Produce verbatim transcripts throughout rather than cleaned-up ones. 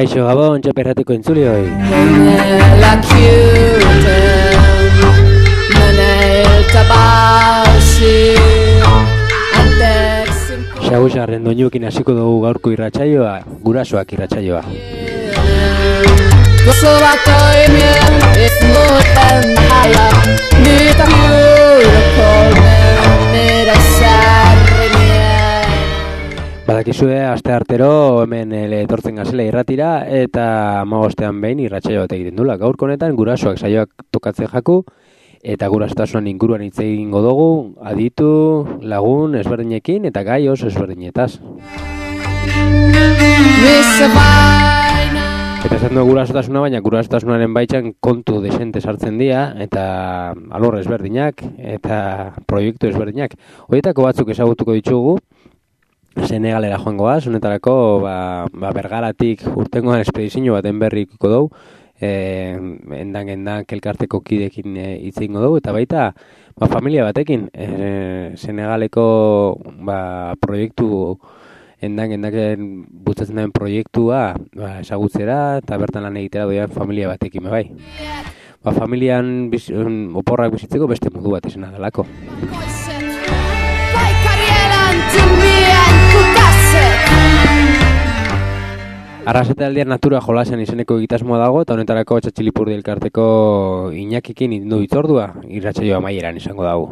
Kaixo Gabon, txaperrateko entzulioi. Xagusarren doinuekin hasiko dugu gaurko irratsaioa, gurasoak irratsaioa. Badakizue, aste artero hemen etortzen gazela irratira eta hamabostean behin irratsaio bat egiten dula. Gaurko honetan gurasoak saioak tokatzen jaku eta gurasotasunan inguruan hitz egingo dugu, aditu, lagun, ezberdinekin eta gai oso ezberdinetaz. Eta esan dugu gurasotasuna, baina gurasotasunaren baitan kontu desente sartzen dira eta alor ezberdinak eta proiektu ezberdinak. Horietako batzuk ezagutuko ditugu. Senegalera joangoaz, honetarako ba, ba Bergaratik urtengoan espedizio baten berriko dugu, e, endan-endan kelkarteko kidekin hitz e, egingo dugu, eta baita ba, familia batekin, e, Senegaleko ba, proiektu, endan-endaken bultzatzen den proiektua ba, ezagutzera eta bertan lan egitera doian familia batekin, bai. Ba, familian biz, um, oporrak bizitzeko beste modu bat izena dalako. Arrasete aldean natura jolasean izeneko egitasmoa dago eta honetarako Txatxilipurdi elkarteko Iñakikin indu hitzordua irratsaioa amaieran izango dago.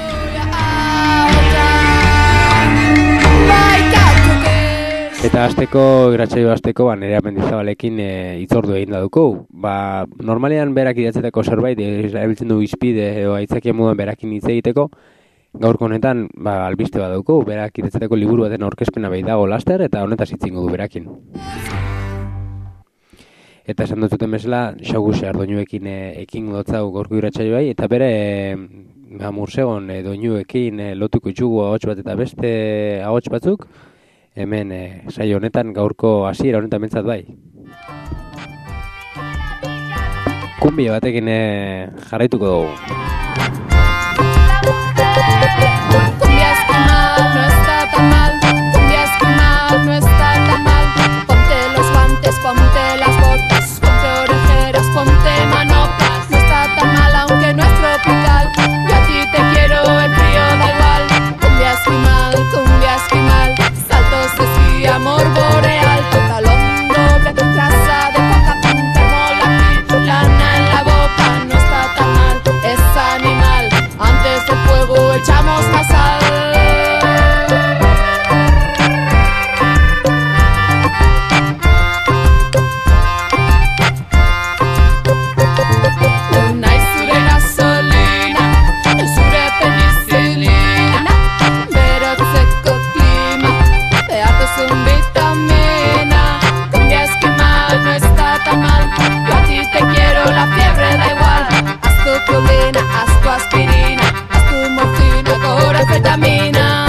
Eta hasteko irratsaioa hasteko ba Nerea Mendizabalekin hitzordu e, egin da dugu. Ba, normalean berak idatzetako zerbait erabiltzen du hizpide edo aitzakia moduan berakin hitz egiteko. Gaurko honetan, ba, albiste bat dugu, berak idatzetako liburu baten aurkezpena behi dago laster, eta honetaz hitzingo du berakin. Eta esan dututen bezala, Xaguse ardoinuekin e, ekin dotzau gaurko irratsaioai, eta bere e, mursegon e, doinuekin e, lotuko itxugu ahots bat eta beste ahots batzuk, hemen e, saio honetan gaurko hasiera honetan bentsat bai. Kumbia batekin e, jarraituko dugu. Cumbia esquimal, no está tan mal. Cumbia esquimal, no está tan mal. Ponte los guantes, ponte las botas, ponte orejeras, ponte manoplas. No está tan mal aunque no es tropical. Yo a ti te quiero, el frío da igual. Cumbia esquimal, cumbia esquimal. Saltos de esquí, amor boreal. Pantalón doble, traza de poca punta, mola aquí, lana en la boca. No está tan mal, es animal. Antes del fuego echamos la sal. Una y sure gasolina, el sure penicilina, pero seco clima, te hartos un vitamina. Cumbia esquimal, no está tan mal. Yo a ti te quiero, la fiebre da igual. Haz tu colina, haz tu aspirina, haz tu morfina, corafetamina.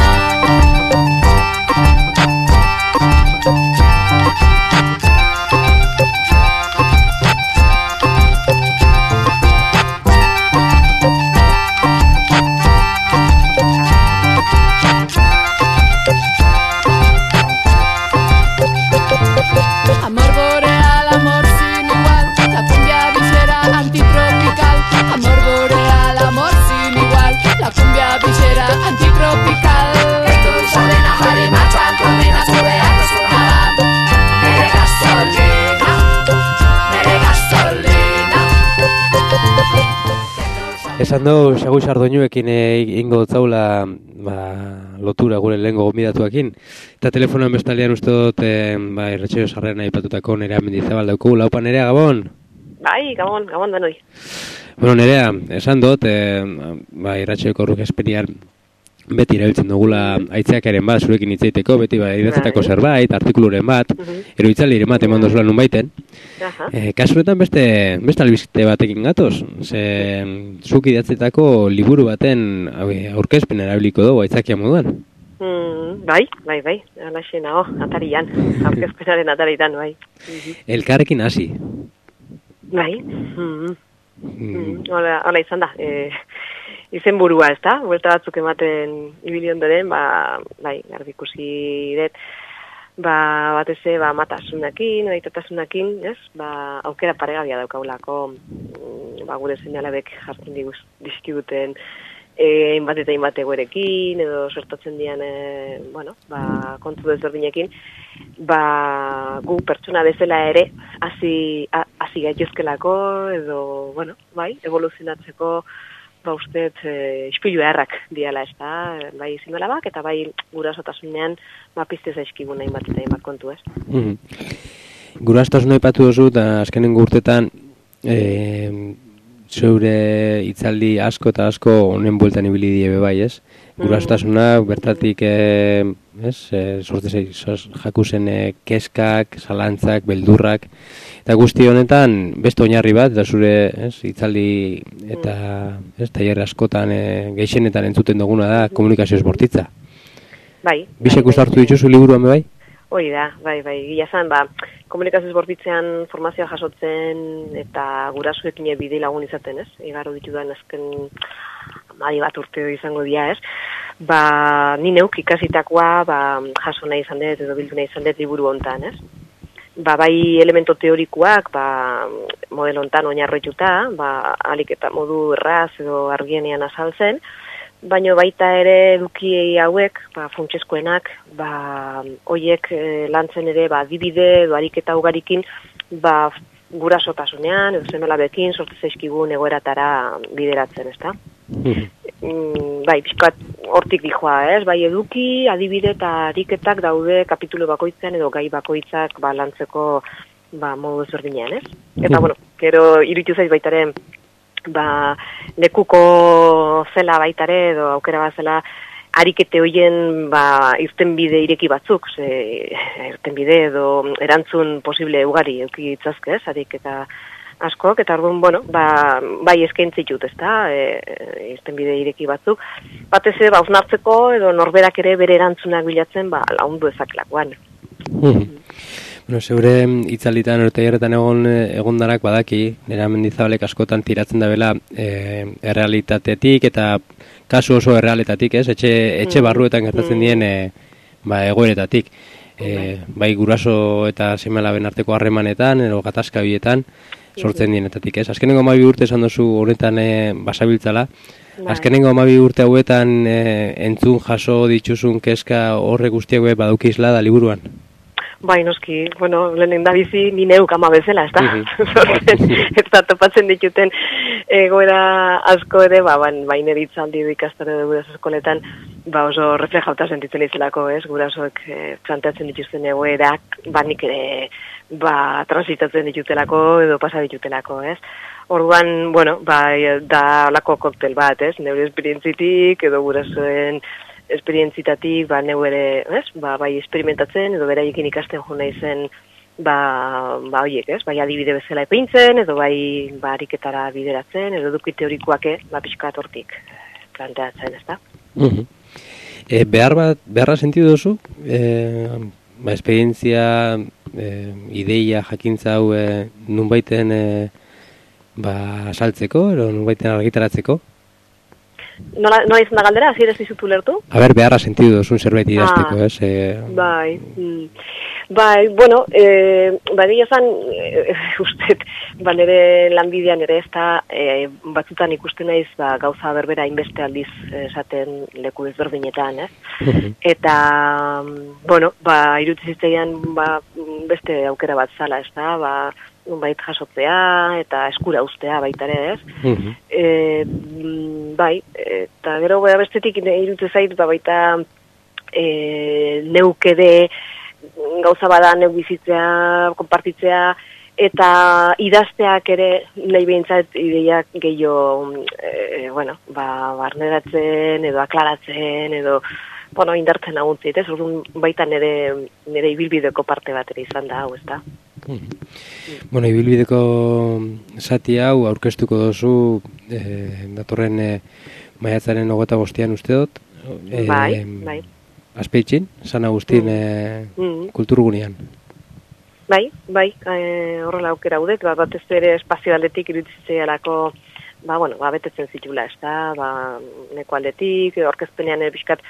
Amor boreal, amor sin igual, la cumbia villera antitropical. Amor boreal, amor sin igual, la cumbia villera antitropical. Esto es arena, harina, chanto, mina, sube a resonar. Mere gasolina, mere gasolina. Esan dugu, Xagus ardoinuekin egingo dutzaula ba, lotura gure lehengo gonbidatuekin. Eta telefonoan bestalean uste dut e, ba, irratsaio sarreran aipatutako Nerea Mendizabal dauku. Laupa Nerea, Gabon? Bai, Gabon, Gabon denoi. Bueno, Nerea, esan dut, e, ba, irratsaioeko aurkezpenean beti erabiltzen dugula aitzakiaren bat, zurekin hitz egiteko, beti ba, idatzetako zerbait, artikuluren bat, uh-huh. eroitzaliren bat eman dozula nun baiten. Uh-huh. E, kasuretan beste, beste albizite batekin gatoz, ze zuk idatzetako liburu baten aurkezpen erabiliko dugu aitzakia moduan. Mm, bai, bai, bai, alaxe nago, atarian, aurkezpenaren ataritan, bai. Uh-huh. Elkarrekin hasi. Bai, mm-hmm. mm. hola, hola izan da, e, izen burua, ez da? Buelta batzuk ematen ibili ondoren, ba, bai, garbi ikusi dut, ba, batez ere, ba, matasunakin, aitotasunakin, ez? Ba, aukera paregabia daukaulako, mm, ba, gure seinalabek jartzen diguz, dizkiguten, hainbat eta hainbat egoerekin, edo sortatzen dian, e, bueno, ba, kontu desberdinekin, ba, gu pertsona bezala ere, hasi hasi gaitezkelako, edo, bueno, bai, evoluzionatzeko, ba, usteet, e, ispilu errak diala, ez da, bai zinalabak, eta bai gurasotasunean, ba, pizte zaizkigun hainbat eta hainbat kontu, ez? Mm-hmm. Gurastasuna aipatu duzu, eta azkenengo urtetan, eh, zeure hitzaldi asko eta asko honen bueltan ibili die bai, ez? Gurastasuna bertatik eh, ez, eh, sorte jakusen eh, keskak, zalantzak, beldurrak, eta guzti honetan beste oinarri bat, eta zure ez, hitzaldi eta ez, tailer askotan eh, gehienetan entzuten duguna da komunikazio bortitza. Bai. Bisek ustartu dituzu liburuan bai? Hoi da, bai, bai, gila zan, ba, komunikazioz bortitzean formazioa jasotzen eta gurasoekin bide lagun izaten, ez? Igarro ditudan azken amari bat urte izango dia, ez? Ba, ni neuk ikasitakoa, ba, jaso nahi izan dut, edo bildu nahi izan dut liburu hontan, ez? Ba, bai elemento teorikoak, ba, modelo hontan oinarrituta, ba, alik eta modu erraz edo argienean azaltzen, baino baita ere eduki hauek, ba, funtsezkoenak, ba, hoiek e, lantzen ere, ba, adibide edo ariketa ugarikin, ba, gurasotasunean, edo semelabekin, sortu zaizkigun egoeratara bideratzen, ezta? mm, bai, pixkat hortik dijoa, ez? Bai, eduki, adibide eta ariketak daude kapitulu bakoitzan edo gai bakoitzak, ba, lantzeko, ba, modu ezberdinean, ez? Eta, bueno, gero iruditu zaiz baitaren, ba, lekuko zela baitare edo aukera bat zela arikete hoien ba, irtenbide ireki batzuk, ze irtenbide edo erantzun posible ugari euki itzazke, ez, ariketa askok, eta orduan, bueno, ba, bai eskaintzitut, ez da, e, irtenbide ireki batzuk, batez ere, ba, osnartzeko edo norberak ere bere erantzunak bilatzen, ba, laundu ezakelakoan. Mm. Bueno, zeure hitzalditan orteieretan egon egondarak badaki, nera Mendizabalek askotan tiratzen da bela e, errealitatetik eta kasu oso errealitatik, ez? Etxe, etxe barruetan gertatzen dien e, ba, egoeretatik. E, bai guraso eta seme-alaben arteko harremanetan, edo gatazka bietan, sortzen dienetatik, ez? Azkenengo hamabi urte esan duzu honetan e, basabiltzala, azkenengo hamabi urte hauetan e, entzun jaso dituzun kezka horre guztiak baduki isla da liburuan? Bai, noski, bueno, lehenen da bizi, ni neuk ama bezala, ez da? Ez da, topatzen dituten egoera asko ere, ba, bain, bain eritzaldi du ikastore du guraso eskoletan, ba, oso reflejauta sentitzen izelako, ez? Gurasoek e, planteatzen dituzten egoerak, ba, nik ere, ba, transitatzen ditutelako edo pasa ditutelako, ez? Orduan, bueno, ba, da olako koktel bat, ez? Neure esperientzitik edo gurasoen esperientzitatik, ba, neu ere, ez? Ba, bai experimentatzen, edo beraiekin ikasten jo nahi zen, ba, ba, oiek, ez? Bai adibide bezala epeintzen, edo bai, ba, ariketara bideratzen, edo eduki teorikoake, ba, pixkat hortik planteatzen, ez da? Uh-huh. E, behar bat, beharra sentidu duzu? E, ba, esperientzia, e, ideia, jakintza hau, e, nunbaiten, e, ba, saltzeko, edo nunbaiten argitaratzeko? Nola, nola izan da galdera, hasi ere zizutu lertu? A ber, beharra sentidu duzun zerbait idazteko, ah, ez? E... Bai, mm. bai, bueno, e, bai gila zan, e, ustet, ba, nire lanbidean ere ez da, e, batzutan ikusten naiz, ba, gauza berbera inbeste aldiz esaten leku ezberdinetan, ez? Eta, bueno, ba, irutizitzeian, ba, beste aukera bat zala, ez da, ba, bait jasotzea eta eskura ustea baita ere, ez? Uh-huh. E, bai, eta gero bera bestetik irutze zait, ba, baita e, neukede gauza bada neu bizitzea, konpartitzea, eta idazteak ere nahi behintzat ideiak gehiago, e, bueno, ba, barneratzen edo aklaratzen edo, bueno, indartzen aguntzit, ez? Orduan baita nire, nire ibilbideko parte bat ere izan da, hau, ez da? Hmm. Bueno, ibilbideko zati hau aurkeztuko dozu eh, datorren eh, maiatzaren hogeita bostean uste dut. Eh, bai, bai. Azpeitxin, San Agustin mm. eh, mm. kulturgunean. Bai, bai, eh, horrela aukera haudet, ba, batez ere espazio aldetik iruditzeialako, ba, bueno, ba, betetzen zitula, ez da, ba, neko aldetik, orkezpenean ere pixkat,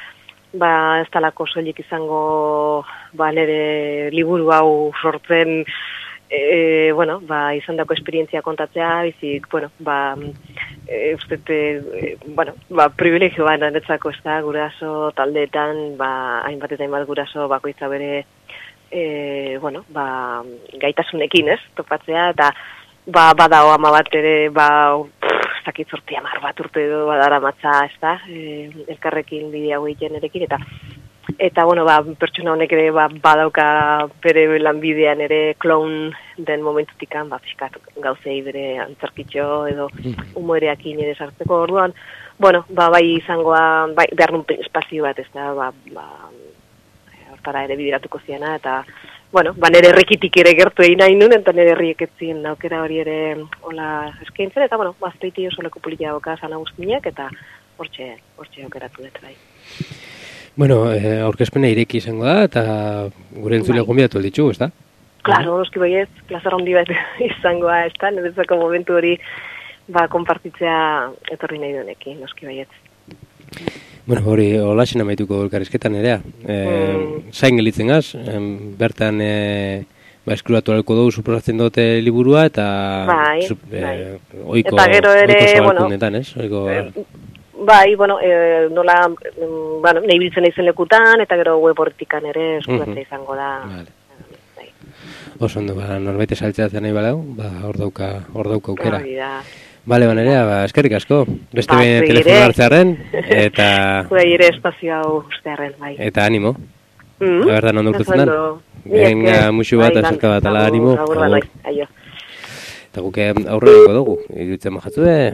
ba ez talako soilik izango ba nire liburu hau sortzen E, bueno, ba, izan dako esperientzia kontatzea, bizik, bueno, ba, e, uste, e, bueno, ba, privilegio ba, netzako ez da, guraso taldeetan, ba, hainbat eta hainbat guraso bakoitza bere, e, bueno, ba, gaitasunekin, ez, topatzea, eta, ba, badao ama bat ere, ba, ez dakit zorti amar bat urte edo badara matza, ez da, e, elkarrekin bidea egiten erekin, eta, Eta, bueno, ba, pertsona honek ere ba, badauka bere lanbidean ere kloun den momentutikan, ba, fiskat gauzei bere antzarkitxo edo humoreakin ere sartzeko orduan. Bueno, ba, bai izangoa, bai, behar nun espazio bat, ez da, ba, ba, hortara ere bideratuko ziana, eta, bueno, ba, nire errekitik ere gertu egin nahi nun, eta nire herriek etzien aukera hori ere hola eskaintzen, eta, bueno, bazteiti oso leku polita dauka San Agustinek, eta hortxe, hortxe aukeratu dut, bai. Bueno, eh, aurkezpena ireki izango da, eta gure entzule bai. Gonbidatu alditzu, ez da? Claro, noski baiez, plazara handi bat izangoa, ez da, niretzako momentu hori ba, konpartitzea etorri nahi duenekin, noski baiez. Bueno, hori, holaxen amaituko elkarrizketan erea. E, mm. Zain gelitzen gaz, bertan e, ba, eskuratu alko dugu suposatzen dute liburua, eta bai, sup, e, bai. oiko, eta gero ere, oiko bueno, ez? Oiko, e, bai, bueno, e, nola, bueno, nahi biltzen izen lekutan, eta gero web hortikan ere eskuratzea uh-huh. izango da. Vale. Bai. Oso ondo, ba, norbait esaltzeatzen nahi balau, ba, hor dauka, hor dauka aukera. Bale, ba, Nerea, ba, eskerrik asko. Beste ba, behin telefono hartzearen, eta... Gure ere espazio hau ustearen, bai. Eta animo. Mm-hmm. La verdad, ondo urtetzen dan. Venga, musu bat, azarka bat, ala animo. Agur, agur, aio. Eta guke aurreko dugu, iruditzen majatzu, eh?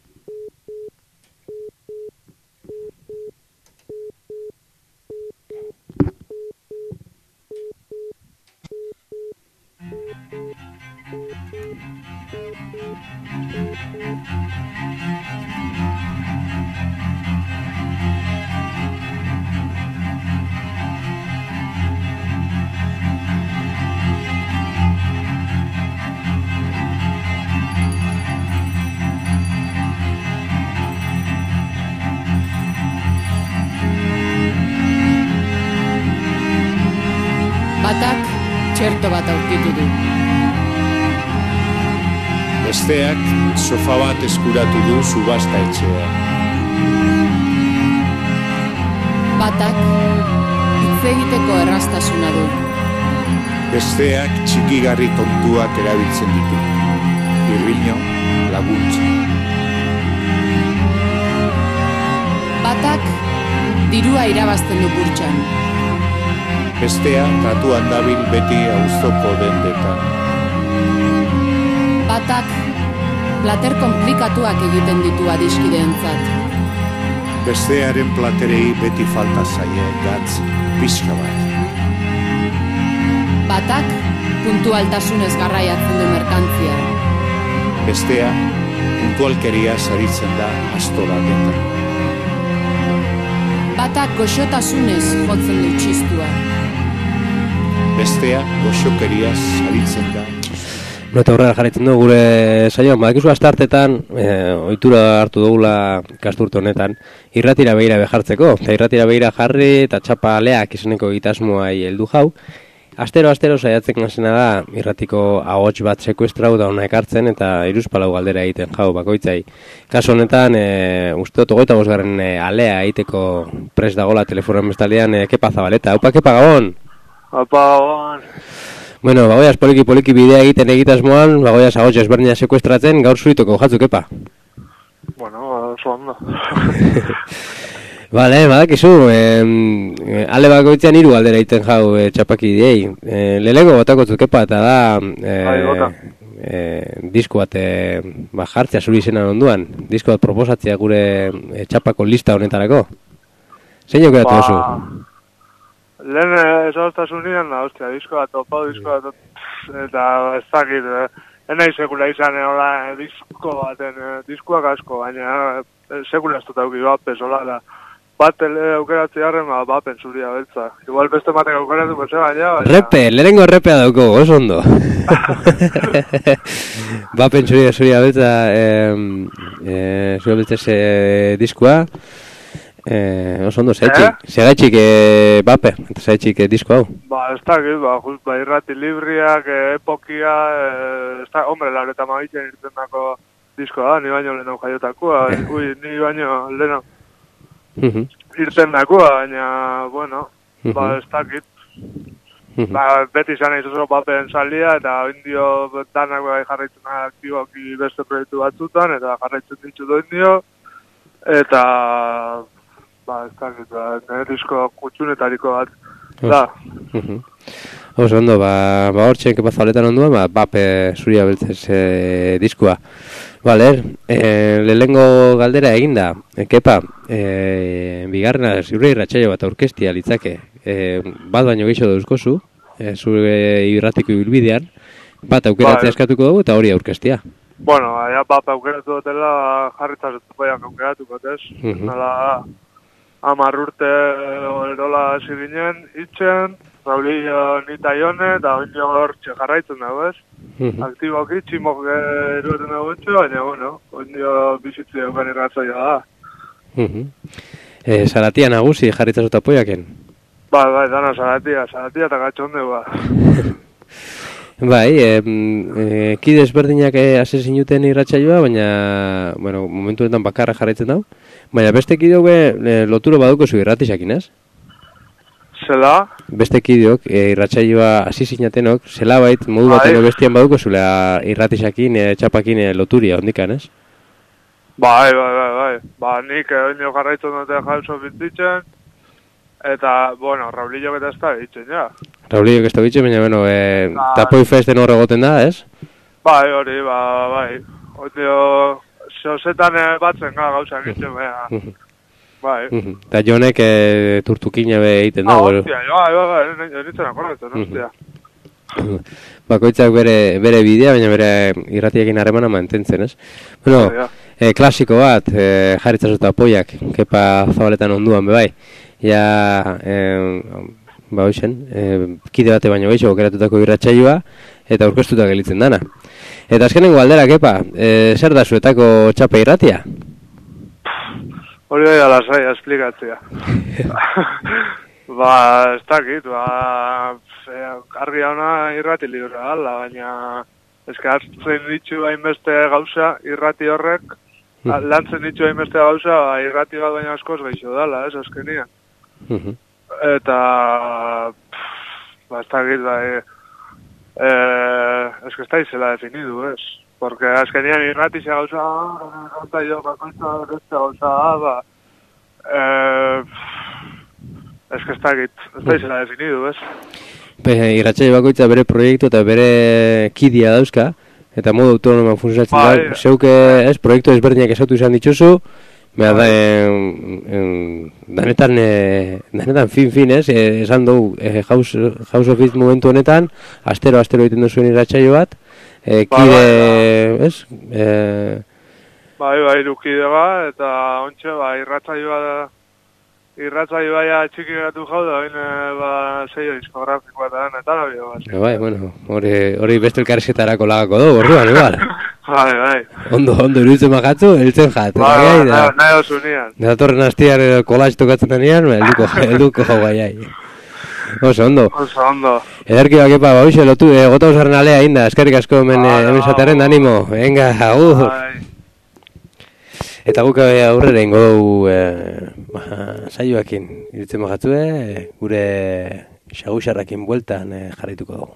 Batak txerto bat aurkitu du. Besteak sofa bat eskuratu du subasta etxea. Batak hitz egiteko erraztasuna du. Besteak txikigarri kontuak erabiltzen ditu. Irriño, laguntza. Batak dirua irabazten du burtsan. Bestea tratuan dabil beti auzoko dendetan. Batak plater komplikatuak egiten ditu adiskideentzat. Bestearen platerei beti falta zaie gatz pixka bat. Batak puntualtasunez garraiatzen du merkantzia. Bestea puntualkeria saritzen da astolaketan. Batak goxotasunez jotzen du txistua. Bestea goxokeriaz saritzen da. No, eta horrela jarraitzen du gure saioan, badakizu astartetan, e, ohitura hartu dugula kasturte honetan, irratira behira behartzeko, eta irratira behira jarri eta txapa aleak izeneko egitasmoai heldu jau. Astero, astero saiatzen gasena da, irratiko ahots bat sekuestrau da hona ekartzen, eta hiruzpalau galdera egiten jau bakoitzai. Kaso honetan, e, uste dut hogeita bosgarren e, alea egiteko prest dagola telefonoan bestaldean, e, Kepa Zabaleta. Aupa, Kepa, Gabon! Aupa, Gabon! Bueno, bagoiaz poliki-poliki bidea egiten egitasmoan, bagoiaz ahots ezberdina sekuestratzen, gaur zuritoko jatzu, Kepa? Bueno, oso ondo. Bale, badakizu, eh, ale bakoitzean hiru galdera egiten jau eh, txapaki diei. Eh, Lehenengo botakotzu, Kepa, eta da eh, eh, disko bat eh, ba, jartzea zuri izena onduan. Disko bat proposatzea gure eh, txapako lista honetarako. Zein aukeratu ba, duzu? Lehen ezagoztasunean, da, ostia, disko bat, opau disko bat, eta ez dakit, enai sekula izan, hola, disko baten, diskoak asko, baina sekula ez dut auki bat, pesola, da, bat aukeratzi harren, ba, bapen zuria beltza. Igual beste batek aukeratu, bese baina, baina... Repe, lehenengo repea dauko, oso ondo. Bapen zuria, zuria beltza, eh, eh, zuria beltza ese diskoa. Eh, oso ondo, zegaitxik, zegaitxik eh, bape, eta zegaitxik eh, disko hau. Ba, ez dakit, ba, just, ba, irrati libriak, eh, epokia, eh, ez da, hombre, laureta magitzen irten dako diskoa, ni baino lehenago jaiotakoa, ui, ni baino lehenago irten dakoa, baina, bueno, ba, ez dakit. Ba, beti izan nahi oso bapen salia, eta indio danak bai jarraitzen aktiboki beste proiektu batzutan, eta jarraitzen ditut indio, eta... Ba, ez dakit, ba, nire disko kutsunetariko bat, da. Oso ondo, ba, ba hor txen kepazaletan onduan, ba, bape zuria beltzez e, diskua. Bale, e, lehengo galdera eginda, e, kepa, e, bigarrena zure irratsaio bat aurkestia litzake, e, bat baino gehiago dauzkozu, e, zure irratiko ibilbidean, bat aukeratzea eskatuko dugu eta hori aurkestia. Bueno, ja, bat aukeratu dutela jarritzaz zupoiak aukeratuko, ez? Nola... Amar urte erola hasi ginen, itxen, Raulillo nita jone, eta oinio hor jarraitzen dago, ez? Aktiboki, tximok eruetan dago etxo, baina, bueno, oinio bizitzi euken irratzaioa da. Eh, Zaratia nagusi jarritzen zuta poiaken? Bai, bai, dana Zaratia, Zaratia eta gatxonde, ba. Bai, eh, eh, kide ezberdinak hasi zinuten irratsaioa, baina, bueno, momentuetan bakarra jarraitzen dago. Baina beste kideok e, loturo baduko zu irratisakin, ez? Zela? Beste kideok e, irratsaioa hasi zinatenok, zela bait modu bateko bestian baduko zula irratisakin, e, txapakin e, loturia ondikan, ez? Bai, bai, bai, bai. Ba, nik oinio jarraitzen dute jauzo bintitzen, eta, bueno, Raulillo eta ez da ditzen, ja. Raulillo ez da ditzen, baina, bueno, e, ba, tapoi festen horre goten da, ez? Bai, hori, ba, bai. Oinio... Zozetan batzen ga gauza egitzen, baina, bai. Eta jonek e, turtukina be egiten da, bero? Ah, hostia, bai, bai, bai, nintzen akorretzen, hostia. Bakoitzak bere, bere bidea, baina bere irratiekin harremana mantentzen, ez? Bueno, e, klasiko bat, e, jarritzazuta apoiak, kepa zabaletan onduan, be bai. Ja, e, ba hoxen, e, kide bate baino gehiago keratutako irratsaioa, eta aurkeztuta gelitzen dana. Eta azkenengo galdera, kepa, e, zer da zuetako txapa irratia? Hori da lasai, esplikatzea. Ba, ez dakit, ba, argi hauna irrati libra gala, baina eske hartzen ditu hainbeste gauza irrati horrek, lantzen ditu hainbeste gauza, ba, irrati bat baina askoz gaixo dala, ez, azkenia. Eta, ba, ez dakit, ba, e, Eh, es que estáis se la definido, es. Porque azkenean irratisa gauza, gauza jo, bakoitza beste gauza, ba, eh, es que estáis se la definido, es. Irratsaio bakoitza bere proiektu eta bere kidia dauzka, eta modu autonomoan funtzionatzen ba, da. Zeuke, ez, proiektu ezberdinak esautu izan dituzu, Bea da, danetan, danetan fin-fin, ez, esan dugu, House of It momentu honetan, astero-astero egiten duzuen irratsaio bat, kide, ez? Bai, bai, irukide ba, eta ontsa, ba, irratsaioa da, irratsaioa ja txiki gatu jau da, baina, ba, seio diskografikoa eta danetan, abio, ba. Bai, bueno, hori beste elkarrizketarako lagako dugu, orduan, igual. Bai, bai. Ondo, ondo, iruditzen makatzu, eltzen jat. Bai, bai, nahi oso nian. Datorren hastian kolaz tokatzen denean, elduko jau gaiai. Oso, ondo. Oso, ondo. Ederki bakepa, ba, hoxe, lotu, gota usaren alea inda, eskerrik asko hemen esaterren da animo. Venga, agur. Eta guk aurrera ingo dugu saioakin iruditzen makatzu, gure xagusarrakin bueltan jarrituko dugu.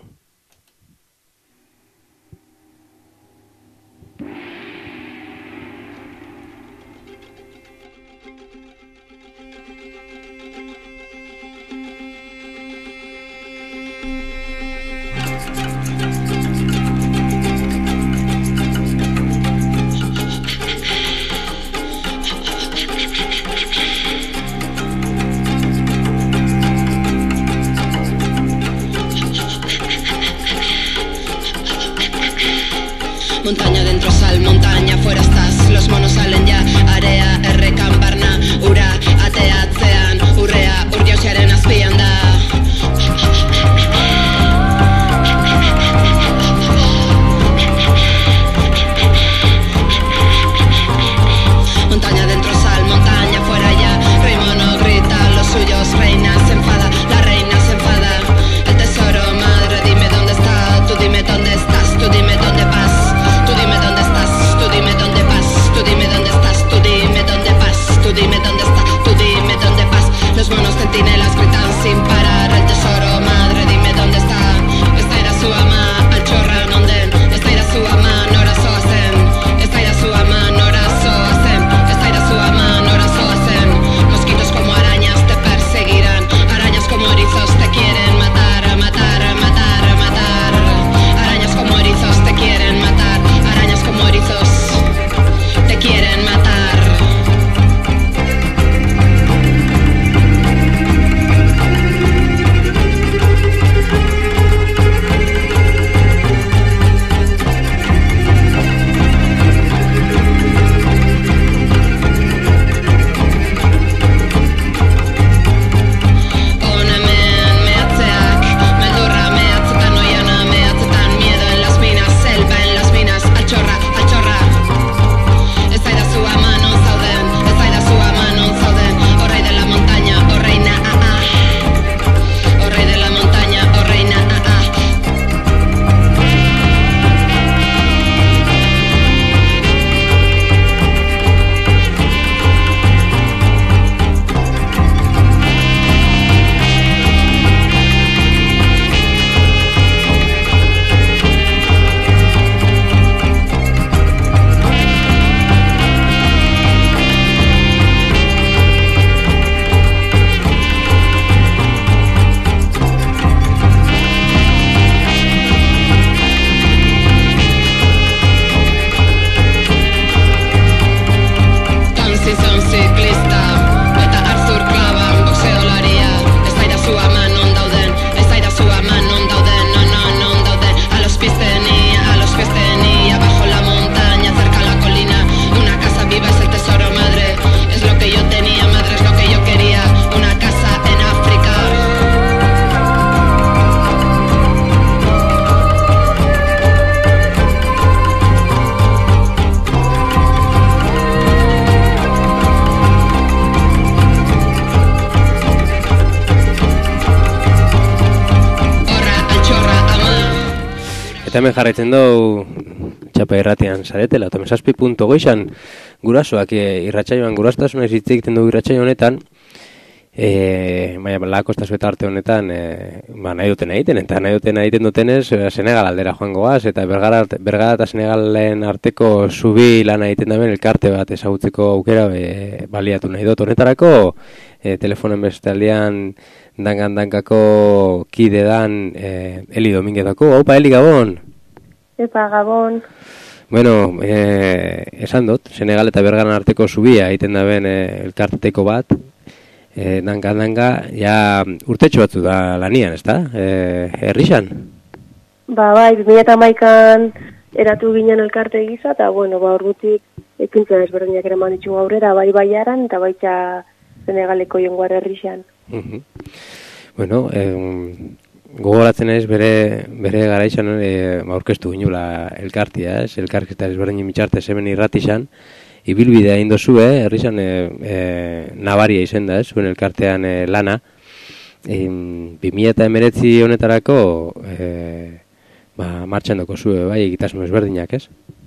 eta hemen jarraitzen dugu txapa irratian zaretela, eta mesazpi punto goizan gurasoak e, irratsaioan gurasotasuna hitz egiten dugu irratsaio honetan, e, baina lakostazu eta arte honetan e, ba, nahi duten egiten, eta nahi duten egiten dutenez e, Senegal aldera joango goaz, eta Bergara, Bergara eta Senegalen arteko zubi lan egiten daben elkarte bat ezagutzeko aukera e, baliatu nahi dut. Honetarako e, telefonen beste aldean dangan-dankako kide dan eh, Eli Dominguezako. Haupa, Eli, Gabon! Epa, Gabon! Bueno, eh, esan dut, Senegal eta Bergaran arteko zubia egiten daben eh, elkarteko bat, eh, dangan-danga, ja urtetxo batzu da lanian, ezta? Eh, Herrixan? Ba, bai, bi mila hamaikan eratu ginen elkarte gisa, eta, bueno, ba, ordutik ekintza ezberdinak eraman ditugu aurrera, bai baiaran, eta baita Senegaleko jongoar Herrixan. Uh-huh. Bueno, eh, gogoratzen ez bere, bere garaizan eh, aurkeztu ginula elkartia, ez? Elkarketa ezberdinen mitxarte hemen irratixan, ibilbidea egin dozu, eh? Herrixan eh, eh, nabaria izen da, ez? Zuen elkartean eh, lana. E, bi mila hemeretzi honetarako eh, ba, martxan doko zue, bai, egitasun ezberdinak, ez?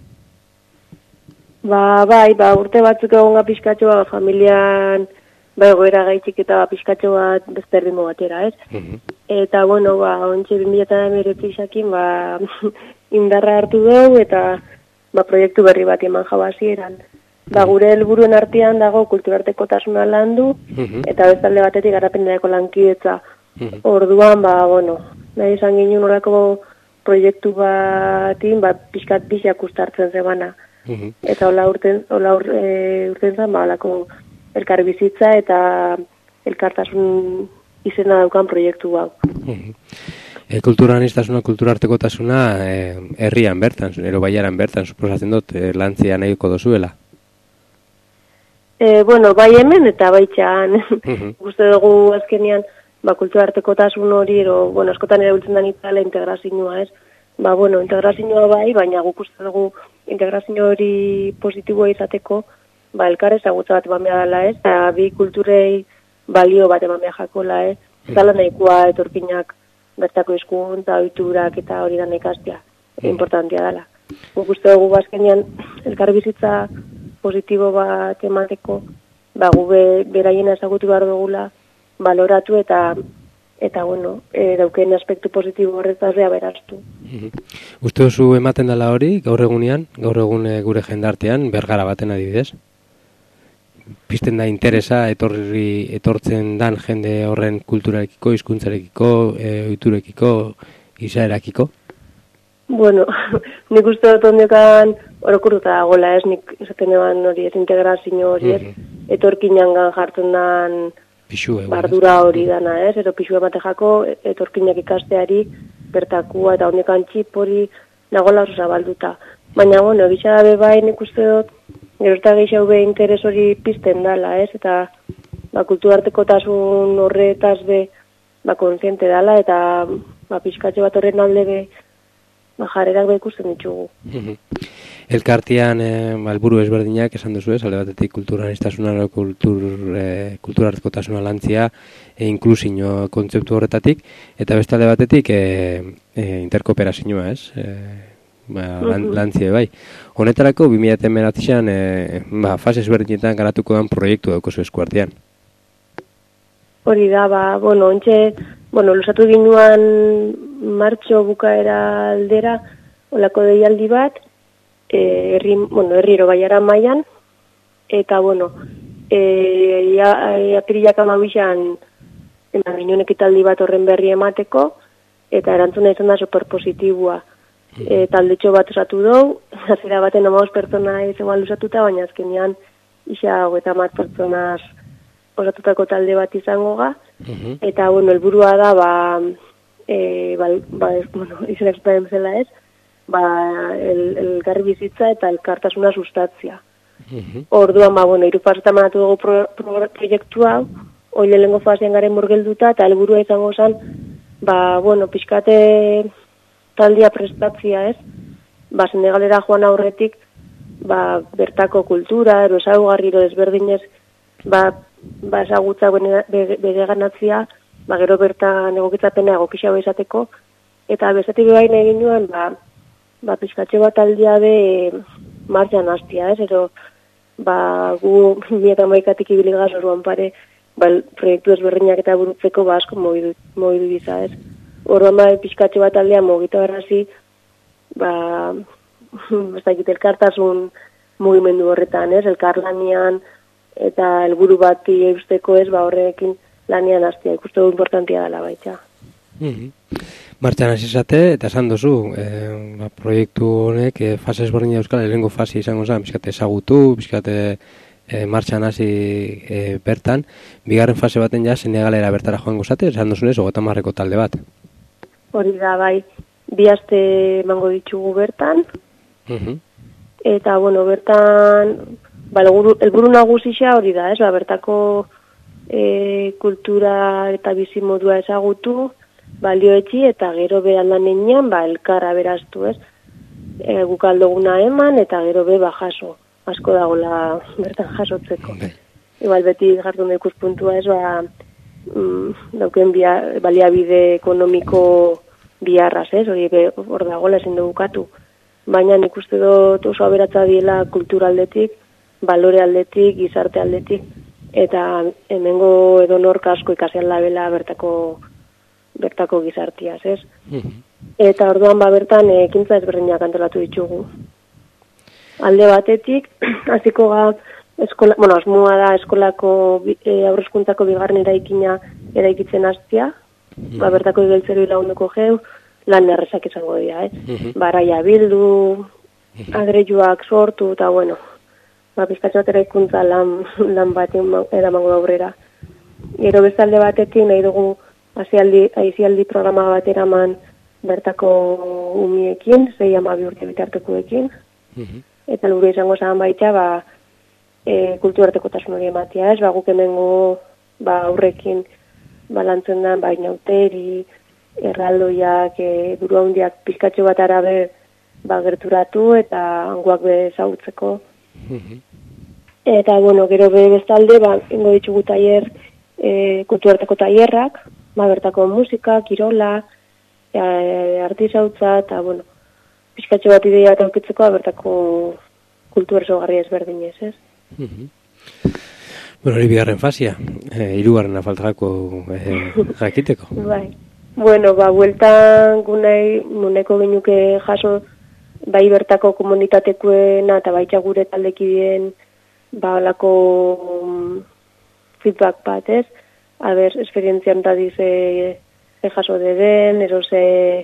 Ba, bai, ba, urte batzuk egonga pixkatxoa familian ba, egoera gaitxik eta pixkatxo bat beste erritmo batera, ez? Uh-huh. Eta, bueno, ba, ontsi bi mila hemeretzi isakin, ba, indarra hartu dugu eta ba, proiektu berri bat eman jabazieran. Ba, gure helburuen artean dago kulturartekotasuna landu, uh-huh. eta bestalde batetik garapenerako lankidetza. Uh-huh. Orduan, ba, bueno, nahi izan ginen horako proiektu batin, ba, pixkat pixak ustartzen zebana. Uh-huh. Eta hola urten, hola ur, e, urten zan, ba, holako elkar bizitza eta elkartasun izena daukan proiektu hau. Uh-huh. E, kulturaniztasuna, kulturartekotasuna e, herrian bertan, ero baiaran bertan, suposatzen dut, e, lantzia nahiko dozuela. E, bueno, bai hemen eta bai txan. Uh-huh. Guste dugu azkenean, ba, kulturartekotasun hori, ero, bueno, askotan erabiltzen da nitala integrazioa, ez? Ba, bueno, integrazioa bai, baina guk uste dugu integrazio hori positiboa izateko, ba, elkar ezagutza bat eman behar dela, ez? Eta bi kulturei balio bat eman behar jakola, ez? Zala nahikoa etorkinak bertako hizkuntza, ohiturak eta hori da ikastea. Importantia dela. Guk uste dugu azkenean elkar bizitza positibo bat emateko, ba, gu be, beraien ezagutu behar dugula, baloratu eta eta, bueno, e, dauken aspektu positibo horretazea beraztu. Uh-huh. Uste duzu ematen dela hori, gaur egunean, gaur egun e, gure jendartean, Bergara baten adibidez? Pizten da interesa, etorri, etortzen dan jende horren kulturarekiko, hizkuntzarekiko, e, ohiturekiko, izaerakiko? Bueno, nik uste dut ondiokan orokurtuta dagoela, ez, nik esaten eban hori, ez integrazio hori, ez, uh-huh. etorkinan gan jartzen dan Pixue, bardura hori dana, ez, ero pixue batejako etorkinak ikasteari bertakua eta ondiokan txip hori nagola oso zabalduta. Baina, bueno, egitza dabe bai nik uste dut, gero eta gehiago be interes hori pizten dala, ez, eta ba, kulturartekotasun horretaz be ba, kontziente dala, eta ba, pixkatxo bat horren alde be ba, jarerak be ikusten ditugu. Elkartean eh, helburu ezberdinak esan duzu ez, alde batetik kulturaniztasuna, kultur, eh, kulturartekotasuna lantzia, e, inklusio kontzeptu horretatik, eta beste alde batetik eh, eh, interkooperazioa ez, eh, ba, lan, lantzia bai. Honetarako, bi mila hemeretzian eh, ba, fase ezberdinetan garatuko dan proiektu daukozu eskuartean. Hori da, ba, bueno, ontxe, bueno, lusatu ginuan martxo bukaera aldera, olako deialdi bat, Eh, herri, bueno, herriro baiara mailan eta bueno, eh ja apirilak hamabian eman ginen ekitaldi bat horren berri emateko eta erantzuna izan da superpositiboa. Eh taldetxo bat osatu dugu, hasiera baten hamabost pertsona ezegoan lusatuta, baina azkenean isa hogeita hamar pertsonaz osatutako talde bat izango ga. Uh-huh. Eta bueno, helburua da ba eh ba, ba bueno, izan experien zela ez. Ba, el, el garri bizitza eta elkartasuna sustatzia. Uh-huh. Orduan, ba, bueno, iru fasetan manatu dugu pro, pro, proiektu hau, hori lehengo fasean garen murgelduta, eta helburua izango zen, ba, bueno, pixkate taldia prestatzia, ez? Ba, Senegalera joan aurretik, ba, bertako kultura, ero esaugarri, ero desberdinez, ba, ba esagutza bere ganatzia, ba, gero bertan egokitzapena egokixago izateko, eta bestetik behain egin nuen, ba, ba, pixkatxe bat aldia be martxan hastia, ez, ero, ba, gu mila eta maikatik ibiligaz orduan pare, ba, proiektu ezberdinak eta burutzeko ba, asko mogidu, mogidu biza, ez. Orduan ba, pixkatxe bat aldea mogita berrazi, ba, ez dakit, elkartasun mugimendu horretan, ez, elkarlanian, eta helburu bati eusteko ez, ba, horrekin lanian hastia, ikuste du importantia dela baita. Mm-hmm. Martxan hasi zate, eta esan duzu, e, ba, proiektu honek e, fase ezberdina euskal, lehengo fase izango zen, bizkate ezagutu, bizkate e, martxan hasi e, bertan, bigarren fase baten ja Senegalera bertara joango zate, esan duzunez, hogeita hamarreko talde bat. Hori da, bai, bi aste emango ditugu bertan, Mm-hmm. eta, bueno, bertan, ba, helburu nagusia hori da, ez, ba, bertako e, kultura eta bizimodua ezagutu, balioetxi eta gero beran lanean, ba, elkarra beraztu, ez, e, gukaldoguna eman eta gero be, ba, jaso, asko dagoela bertan jasotzeko. Okay. Igual beti jartzen da ikuspuntua, ez, ba, mm, dauken bia, baliabide ekonomiko biharraz, ez, hori hor dagoela ezin dugu bukatu. Baina nik uste dut oso aberatza diela kulturaldetik, balore aldetik, gizarte aldetik, eta hemengo edonork asko ikasian labela bertako bertako gizartiaz, ez? Mm-hmm. Eta orduan ba bertan ekintza ezberdinak antolatu ditugu. Alde batetik, hasiko ga eskola, bueno, asmoa da eskolako e, aurrezkuntzako bigarren eraikina eraikitzen hastia, mm-hmm. ba bertako igeltzeroi lagunduko geu, lan errezak izango dira, eh? Mm-hmm. Baraia bildu, mm-hmm. adreiuak sortu, eta bueno, ba, pizkatxo bat eraikuntza lan, lan bat eramango aurrera. Gero bestalde batetik nahi dugu azialdi, aizialdi programa bat eraman bertako umiekin, zei amabi urte bitartekoekin, mm-hmm. eta lure izango zan baita, ba, e, kulturartekotasun hori ematia, ez, ba, guk hemengo ba, aurrekin balantzen da, ba, inauteri, erraldoiak, e, buru handiak pizkatxo bat arabe ba, gerturatu eta hangoak be zautzeko. Mm-hmm. Eta, bueno, gero be bestalde, ba, ingo ditugu taier, e, kulturarteko taierrak, ba, bertako musika, kirola, e, artizautza, eta, bueno, pizkatxo bat ideia bat aukitzeko, bertako kultur zogarri ezberdinez, ez? Mm-hmm. Bueno, hori bigarren fasia, e, hirugarrena faltako e, jakiteko. Bai. Bueno, ba, bueltan gunei, muneko genuke jaso, bai bertako komunitatekoena eta baita gure taldekideen, ba, olako um, feedback bat, ez? A ber, esperientzian da dize, e jaso de den, ero ze,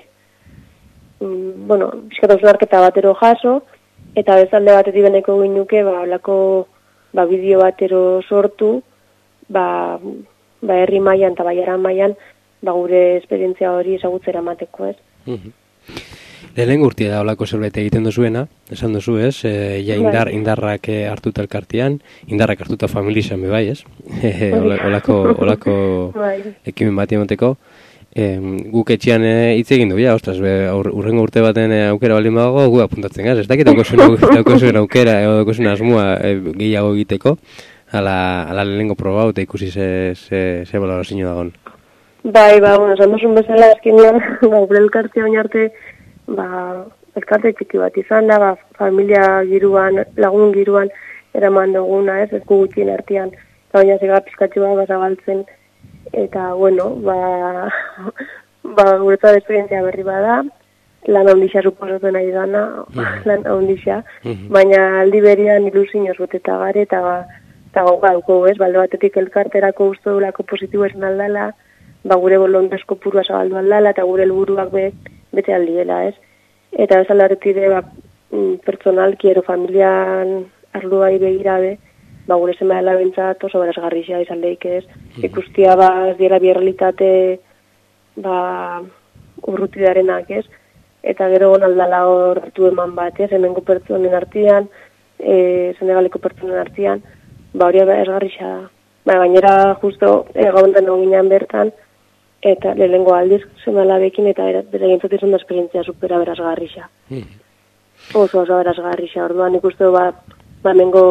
um, bueno, bizkata usunarketa batero jaso, eta bezalde batetik beneko genuke, ba, olako, ba, bideo batero sortu, ba, ba, herri mailan eta baiaran mailan, ba, gure esperientzia hori ezagutzera mateko, ez? Mm-hmm. Lehenengo urtia da olako zerbait egiten duzuena, esan duzu, ez? E, ja indar, indarrak hartuta elkartean, indarrak hartuta familizan be bai, ez? olako olako ekimen bat emoteko. E, guk etxean hitz egin du, ja, ostras, be, urrengo urte baten aukera baldin badago, gu apuntatzen gaz, ez dakit daukosuen aukera, edo daukosuen asmoa e, gehiago egiteko, ala, ala lehenengo proba, eta ikusi ze, ze, ze balorazio dagoen. Bai, ba, bueno, esan duzun bezala, azkenean, ba, gure elkartea oin arte, ba, elkarte txiki bat izan da, ba, familia giruan, lagun giruan, eraman duguna, ez, ez gutxien artean, eta baina zega pizkatxua bazabaltzen, eta, bueno, ba, ba, guretzat esperientzia berri bada, lan ondixia suposatzen nahi dana, mm-hmm. lan ondixia, mm-hmm. baina aldi berian ilusioz boteta gare, eta, ba, eta gauko, ez, balde batetik elkarterako uste dulako positibo esan aldala, ba, gure bolondezko purua zabaldu aldala, eta gure helburuak be, bete aldiela, ez? Eta bezala horretide, ba, pertsonalki ero familian arluari begirabe, ba, gure zema dela bentsat oso berazgarrixea izan lehik, ez? Mm-hmm. Ikustia, ba, ez diela bi realitate, ba, urrutidarenak, ez? Eta gero aldala hor hartu eman bat, ez? Hemengo pertsonen artean, e, Senegaleko pertsonen artean, ba, hori berazgarrixea da. Ba, gainera, justo, egauntan oginan bertan, eta lehenengo aldiz semalabekin eta bere gintzat izan da esperientzia supera berazgarrixa. Mm. Oso oso berazgarrixa. Orduan ikustu ba, ba mengo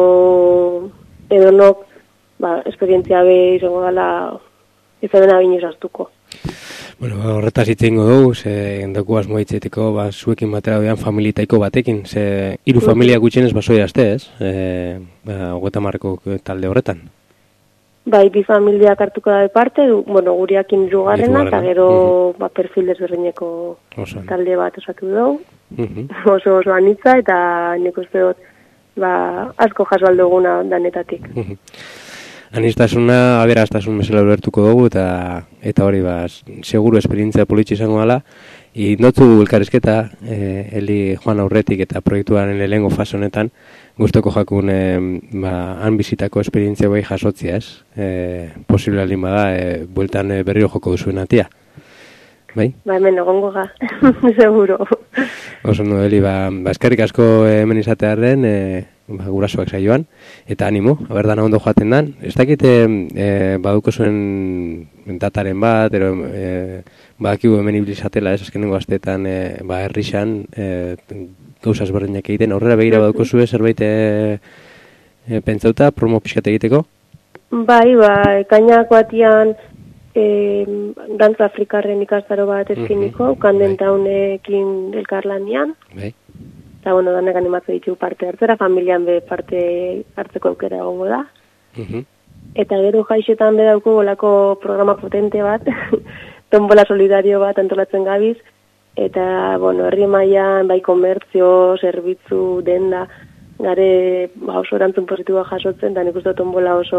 edonok ba, esperientzia be izango dela izan dena bine izaztuko. Bueno, horretaz hitz egingo dugu, ze doku asmoa hitzeteko, ba, zuekin batera doan familitaiko batekin, ze hiru familia gutxienez basoi azte, ez? E, ba, hogeita hamarreko talde horretan. Bai, bi familiak hartuko da parte, du, bueno, guriakin hirugarrena, eta gero uh-huh. ba, perfil desberdineko talde bat osatu dugu. Uh-huh. oso oso anitza, eta nik uste dut, ba, asko jaso alduguna danetatik. Uh-huh. Anistasuna, aberaztasun bezala ulertuko dugu, eta eta hori, ba, seguru esperientzia politxe izango dela. Indotzu elkarrizketa, eh, Eli Juan aurretik eta proiektuaren lehengo fase honetan, gustoko jakun eh, ba, han bizitako esperientzia bai jasotzia, ez? Eh, posible alin bada, eh, bueltan eh, berriro joko duzuen atia. Bai? Ba, hemen egongo ga, seguro. Oso no, Eli, ba, ba eskerrik asko hemen izatearen, eh, ba, gurasoak saioan, eta animo, haber dana ondo joaten dan. Ez dakite e, baduko zuen dataren bat, ero e, badakigu hemen ibilizatela, ez azkenengo asteetan e, ba, herrixan e, gauzaz berdinak egiten. Horrela begira baduko zuen zerbait e, e, pentsauta, promo pixkat egiteko? Bai, ba, ekainak batian e, dantza afrikarren ikastaro bat eskiniko, uh-huh. kanden taunekin elkarlanian. Bai. Eta, bueno, danak animatze ditu parte hartzera, familian be parte hartzeko aukera egongo da. Uh-huh. Eta gero jaixetan be dauko bolako programa potente bat, tombola solidario bat antolatzen gabiz, eta, bueno, herri mailan bai komertzio, zerbitzu, denda, gare ba, oso erantzun positiboa jasotzen, eta nik uste tombola oso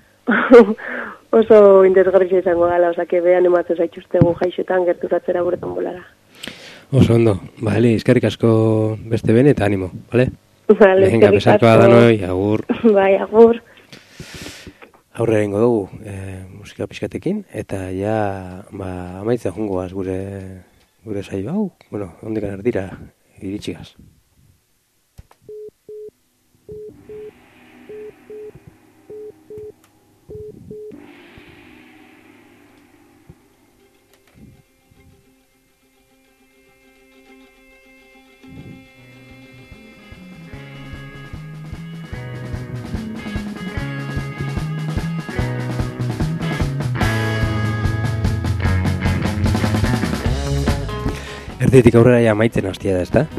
oso interesgarria izango dela, osake be animatzen zaituztegu jaixetan gertu zatzera gure tombolara. Oso ondo, bale, eskerrik asko beste ben eta animo, bale? Bale, eskerrik asko. Besarkoa da noi, agur. Bai, agur. Aurre egingo dugu, e, musika pixkatekin, eta ja, ba, amaitza jungoaz gure, gure saio hau, bueno, ondikan erdira, iritsigaz. Erditik aurrera ja maitzen hastia da, ezta?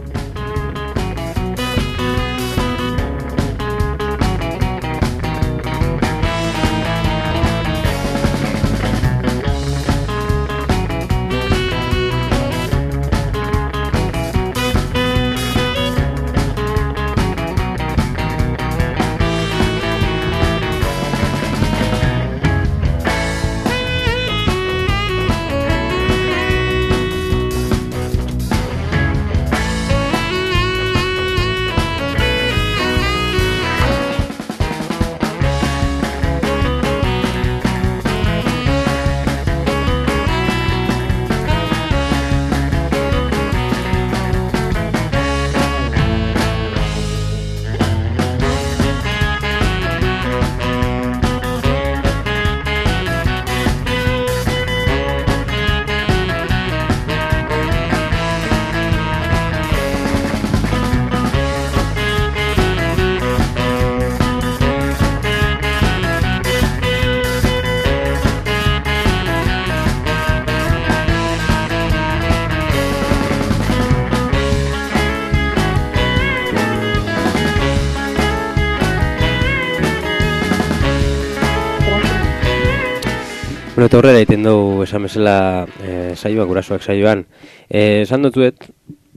Bueno, eta horrela egiten dugu esan bezala e, saioan, gurasoak saioan. E, esan dutuet,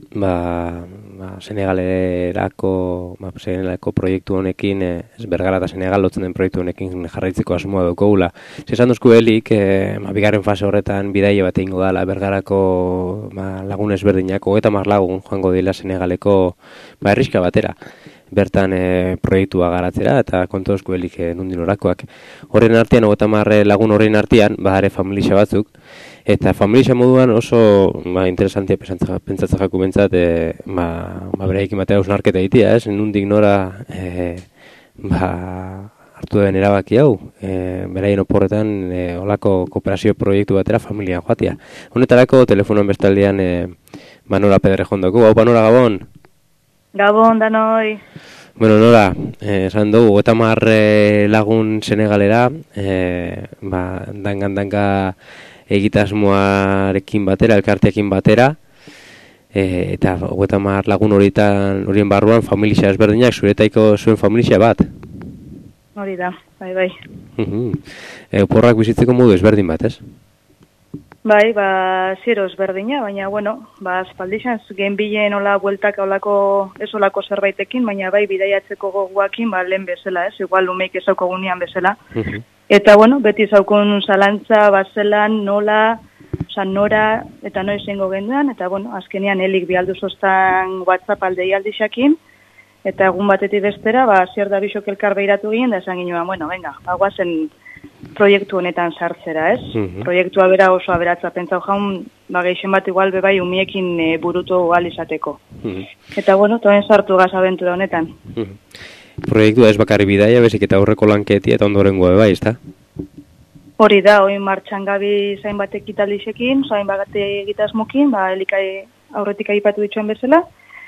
ba, ba, Senegalerako, ba, Senegalerako proiektu honekin, e, ez Bergara eta Senegal lotzen den proiektu honekin jarraitzeko asmoa daukagula. Esan duzku helik, e, ba, bigarren fase horretan bidaia bat egingo dela Bergarako ba, lagun ezberdinak, hogeita hamar lagun joango dela Senegaleko ba, herriska batera. Bertan e, proiektua garatzera eta kontozku helik e, nundin orakoak. Horren artean, hogeita hamar lagun horren artean, bahare familia batzuk, eta familia moduan oso ba, interesantia pentsatzen jaku bentsat, e, ba, ba, beraikin batera ausnarketa egitea, ez? Nundik nora e, ba, hartu den erabaki hau, e, beraien oporretan e, olako kooperazio proiektu batera familia joatia. Honetarako telefonoan bestaldean e, Manora Pedrejon dugu. Hau, Manora, Gabon! Gabon, danoi. Bueno, Nora, eh, esan dugu, hogeita hamar eh, lagun Senegalera, eh, ba, dangan-danka egitasmoarekin batera, elkarteekin batera, e, eta hogeita hamar lagun horitan, horien barruan familia ezberdinak, zuretaiko zuen familia bat. Hori da, bai, bai. Uh-huh. E, oporrak bizitzeko modu ezberdin bat, ez? Bai, ba, zero ezberdina, baina, bueno, ba, espaldixan, genbilen hola bueltak olako, ez olako zerbaitekin, baina bai, bidaiatzeko goguakin, ba, lehen bezala, ez, igual umeik ezauko gunean bezala. Uh-huh. Eta, bueno, beti zaukun zalantza, bazelan, nola, oza, nora, eta noiz zengo genduan, eta, bueno, azkenean helik bialdu zoztan WhatsApp aldei aldixakin, eta egun batetik bestera, ba, zier da bisok elkar behiratu ginen, da esan ginoan, bueno, venga, bagoazen proiektu honetan sartzera, ez? Uh-huh. Proiektua bera oso aberatza, pentsau jaun, ba, geixen bat igual bebai umiekin e, burutu alizateko. Uh-huh. Eta, bueno, toen sartu gaz abentura honetan. Uh-huh. Proiektua ez bakarri bidaia, bezik eta aurreko lanketi eta ondorengo bebai, ez da? Hori da, oin martxan gabi zain bat ekitalisekin, zain bat egitasmokin, ba, elikai aurretik aipatu dituen bezala,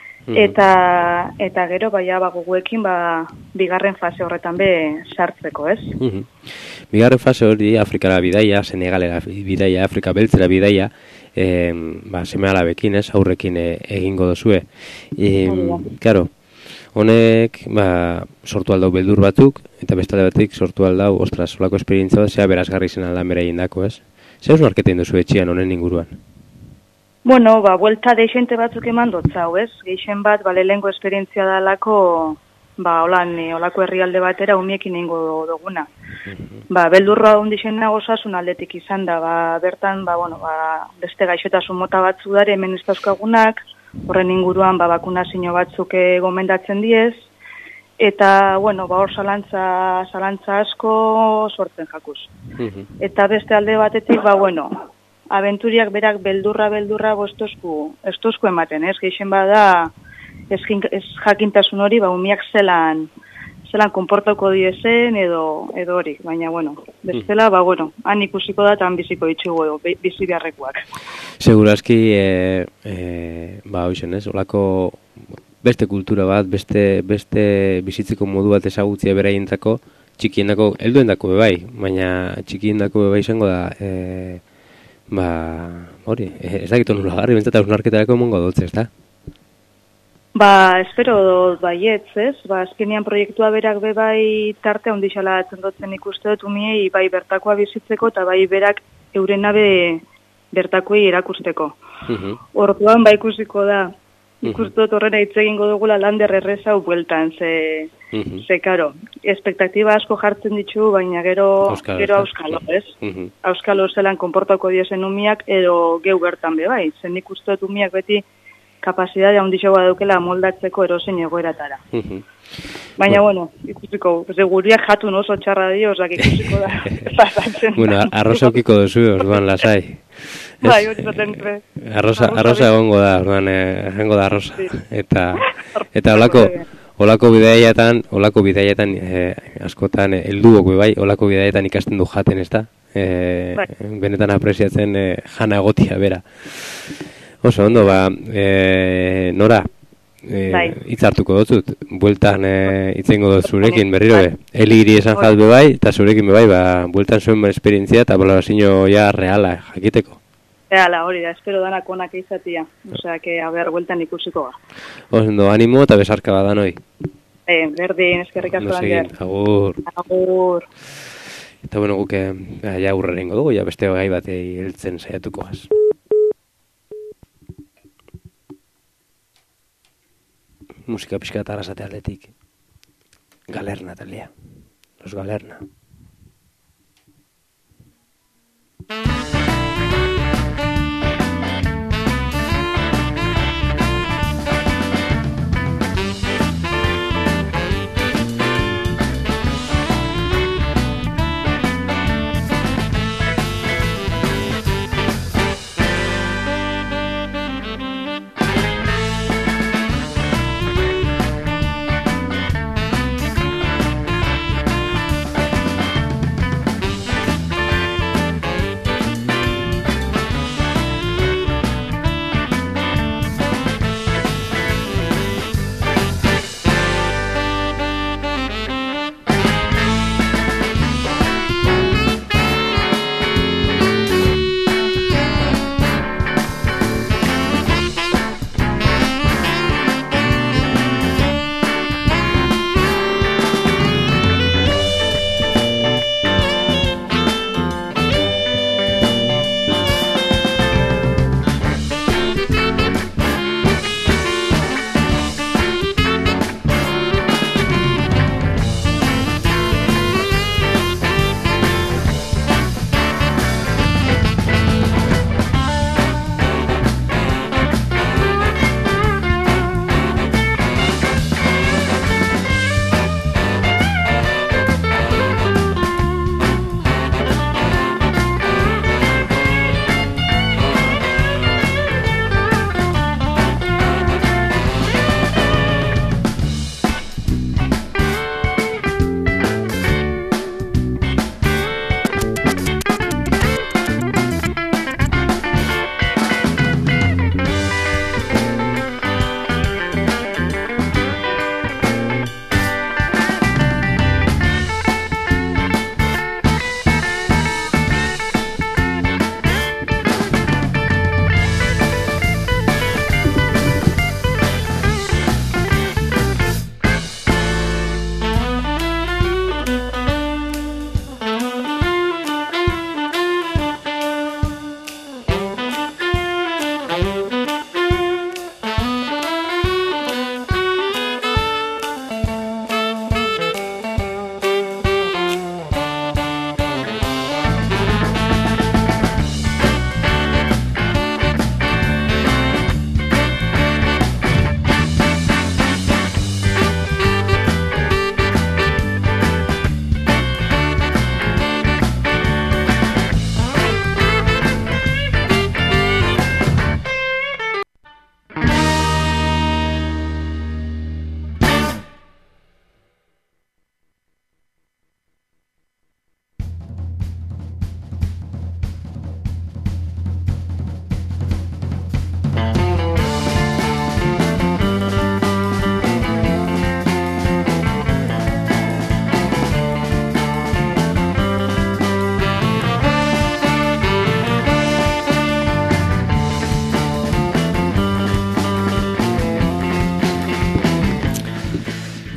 Eta eta gero baia ba goguekin ba bigarren fase horretan be sartzeko, ez? Uh-huh. Bigarren fase hori Afrikara bidaia, Senegalera bidaia, Afrika beltzera bidaia, eh, ba seme-alabekin, ez? Aurrekin e, egingo dozue. Eh, claro. Honek, ba, sortu aldau beldur batzuk eta beste batetik sortu aldau, ostras, solako esperientzia bat, sea berazgarri zen aldan bere egindako, ez? Zer eus marketin duzu etxean honen inguruan? Bueno, ba, buelta deixente batzuk eman dotzau, ez? Geixen bat, ba, lehengo esperientzia dalako, ba, holan, holako herrialde batera umiekin eingo duguna. Uh-huh. Ba, beldurra ondixen nagozasun aldetik izan da, ba, bertan, ba, bueno, ba, beste gaixotasun mota batzu dare hemen ez dauzkagunak, horren inguruan, ba, bakunazio batzuk gomendatzen diez, eta, bueno, ba, hor zalantza, zalantza asko sortzen jakuz. Uh-huh. Eta beste alde batetik, ba, bueno, aventuriak berak beldurra-beldurra bostosku, estosku ematen, ez? Geixen bada, ez, ez jakintasun hori, ba, umiak zelan, zelan konportauko diezen edo, edo hori, baina, bueno, bestela, ba, bueno, han ikusiko da, tan biziko ditxugu, bizi beharrekoak. Segurazki, e, e, ba, hoxen, ez? Olako beste kultura bat, beste, beste bizitzeko modu bat ezagutzia beraientzako, txikiendako, helduendako bebai, baina txikiendako bebai izango da, e, ba, hori, ez dakit onura garri, bentsat hausnarketarako emongo dutze, ez da? Ba, espero dut baietz, ez? Ba, azkenean proiektua berak bebai tarte ondixala atzendotzen ikuste dut umiei, bai bertakoa bizitzeko eta bai berak euren nabe bertakoei erakusteko. Uh-huh. Orduan, ba ikusiko da, ikuste dut horrena hitz egingo dugula lander errezau bueltan, ze... Uh-huh. Ze, karo, espektatiba asko jartzen ditu, baina gero auskalo, gero auskalo, ez? Uh-huh. Auskalo zelan konportauko diezen umiak, edo geu bertan be bai. Zen nik uste dut umiak beti kapazitatea handixoa daukela moldatzeko erosen egoeratara. Uh-huh. Baina, bueno, ikusiko, ze guriak jatun oso txarra dio, osak ikusiko da. Bueno, arroza okiko duzu, orduan, lasai. Bai, hori zaten pre. Arroza, arroza egongo da, orduan, egongo da arroza. Sí. Eta, eta olako... Olako bidaiatan, olako bidaiatan eh, askotan helduok eh, bai, olako bidaiatan ikasten du jaten, ezta? Eh, bai. Benetan apresiatzen eh, jana egotia bera. Oso ondo, ba, eh, Nora, eh, bai. Hitz hartuko dut, bueltan eh, itzengo dut zurekin berriro be. Eli iri esan jat be bai, eta zurekin be bai, ba, bueltan zuen esperientzia eta balorazio ja reala jakiteko. Reala, hori da, espero danak onak izatia. Osea, que, a ber, bueltan ikusiko ba. Ondo, animo eta besarka badan hoi. Eh, berdin, eskerrik asko danger. Agur. Agur. Eta bueno, guke, ja aurreren dugu, ja beste gai batei heltzen saiatuko gaz. Musika pixka eta arrasate aldetik. Galerna, talia. Los Galerna.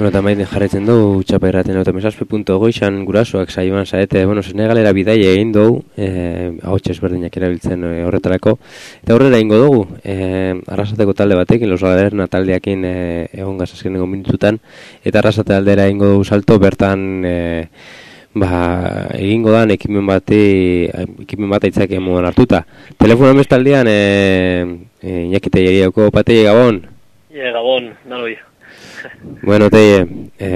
Bueno, eta maiten jarretzen dugu, txapairraten hau temesazpe punto goizan gurasoak saioan zaete, bueno, senegalera bidai egin dugu, eh, ahotxe ezberdinak erabiltzen e, horretarako, eta horrela ingo dugu, eh, arrasateko talde batekin, Los Galerna taldeakin eh, egon gazazkeneko minututan, eta arrasate aldera ingo dugu salto, bertan eh, ba, egingo dan ekimen bati, ekimen bat aitzak emoan hartuta. Telefono mestaldean, eh, eh, Iñaki Telleriako patei Gabon? Ie, Gabon, nanoi. Bueno, teie,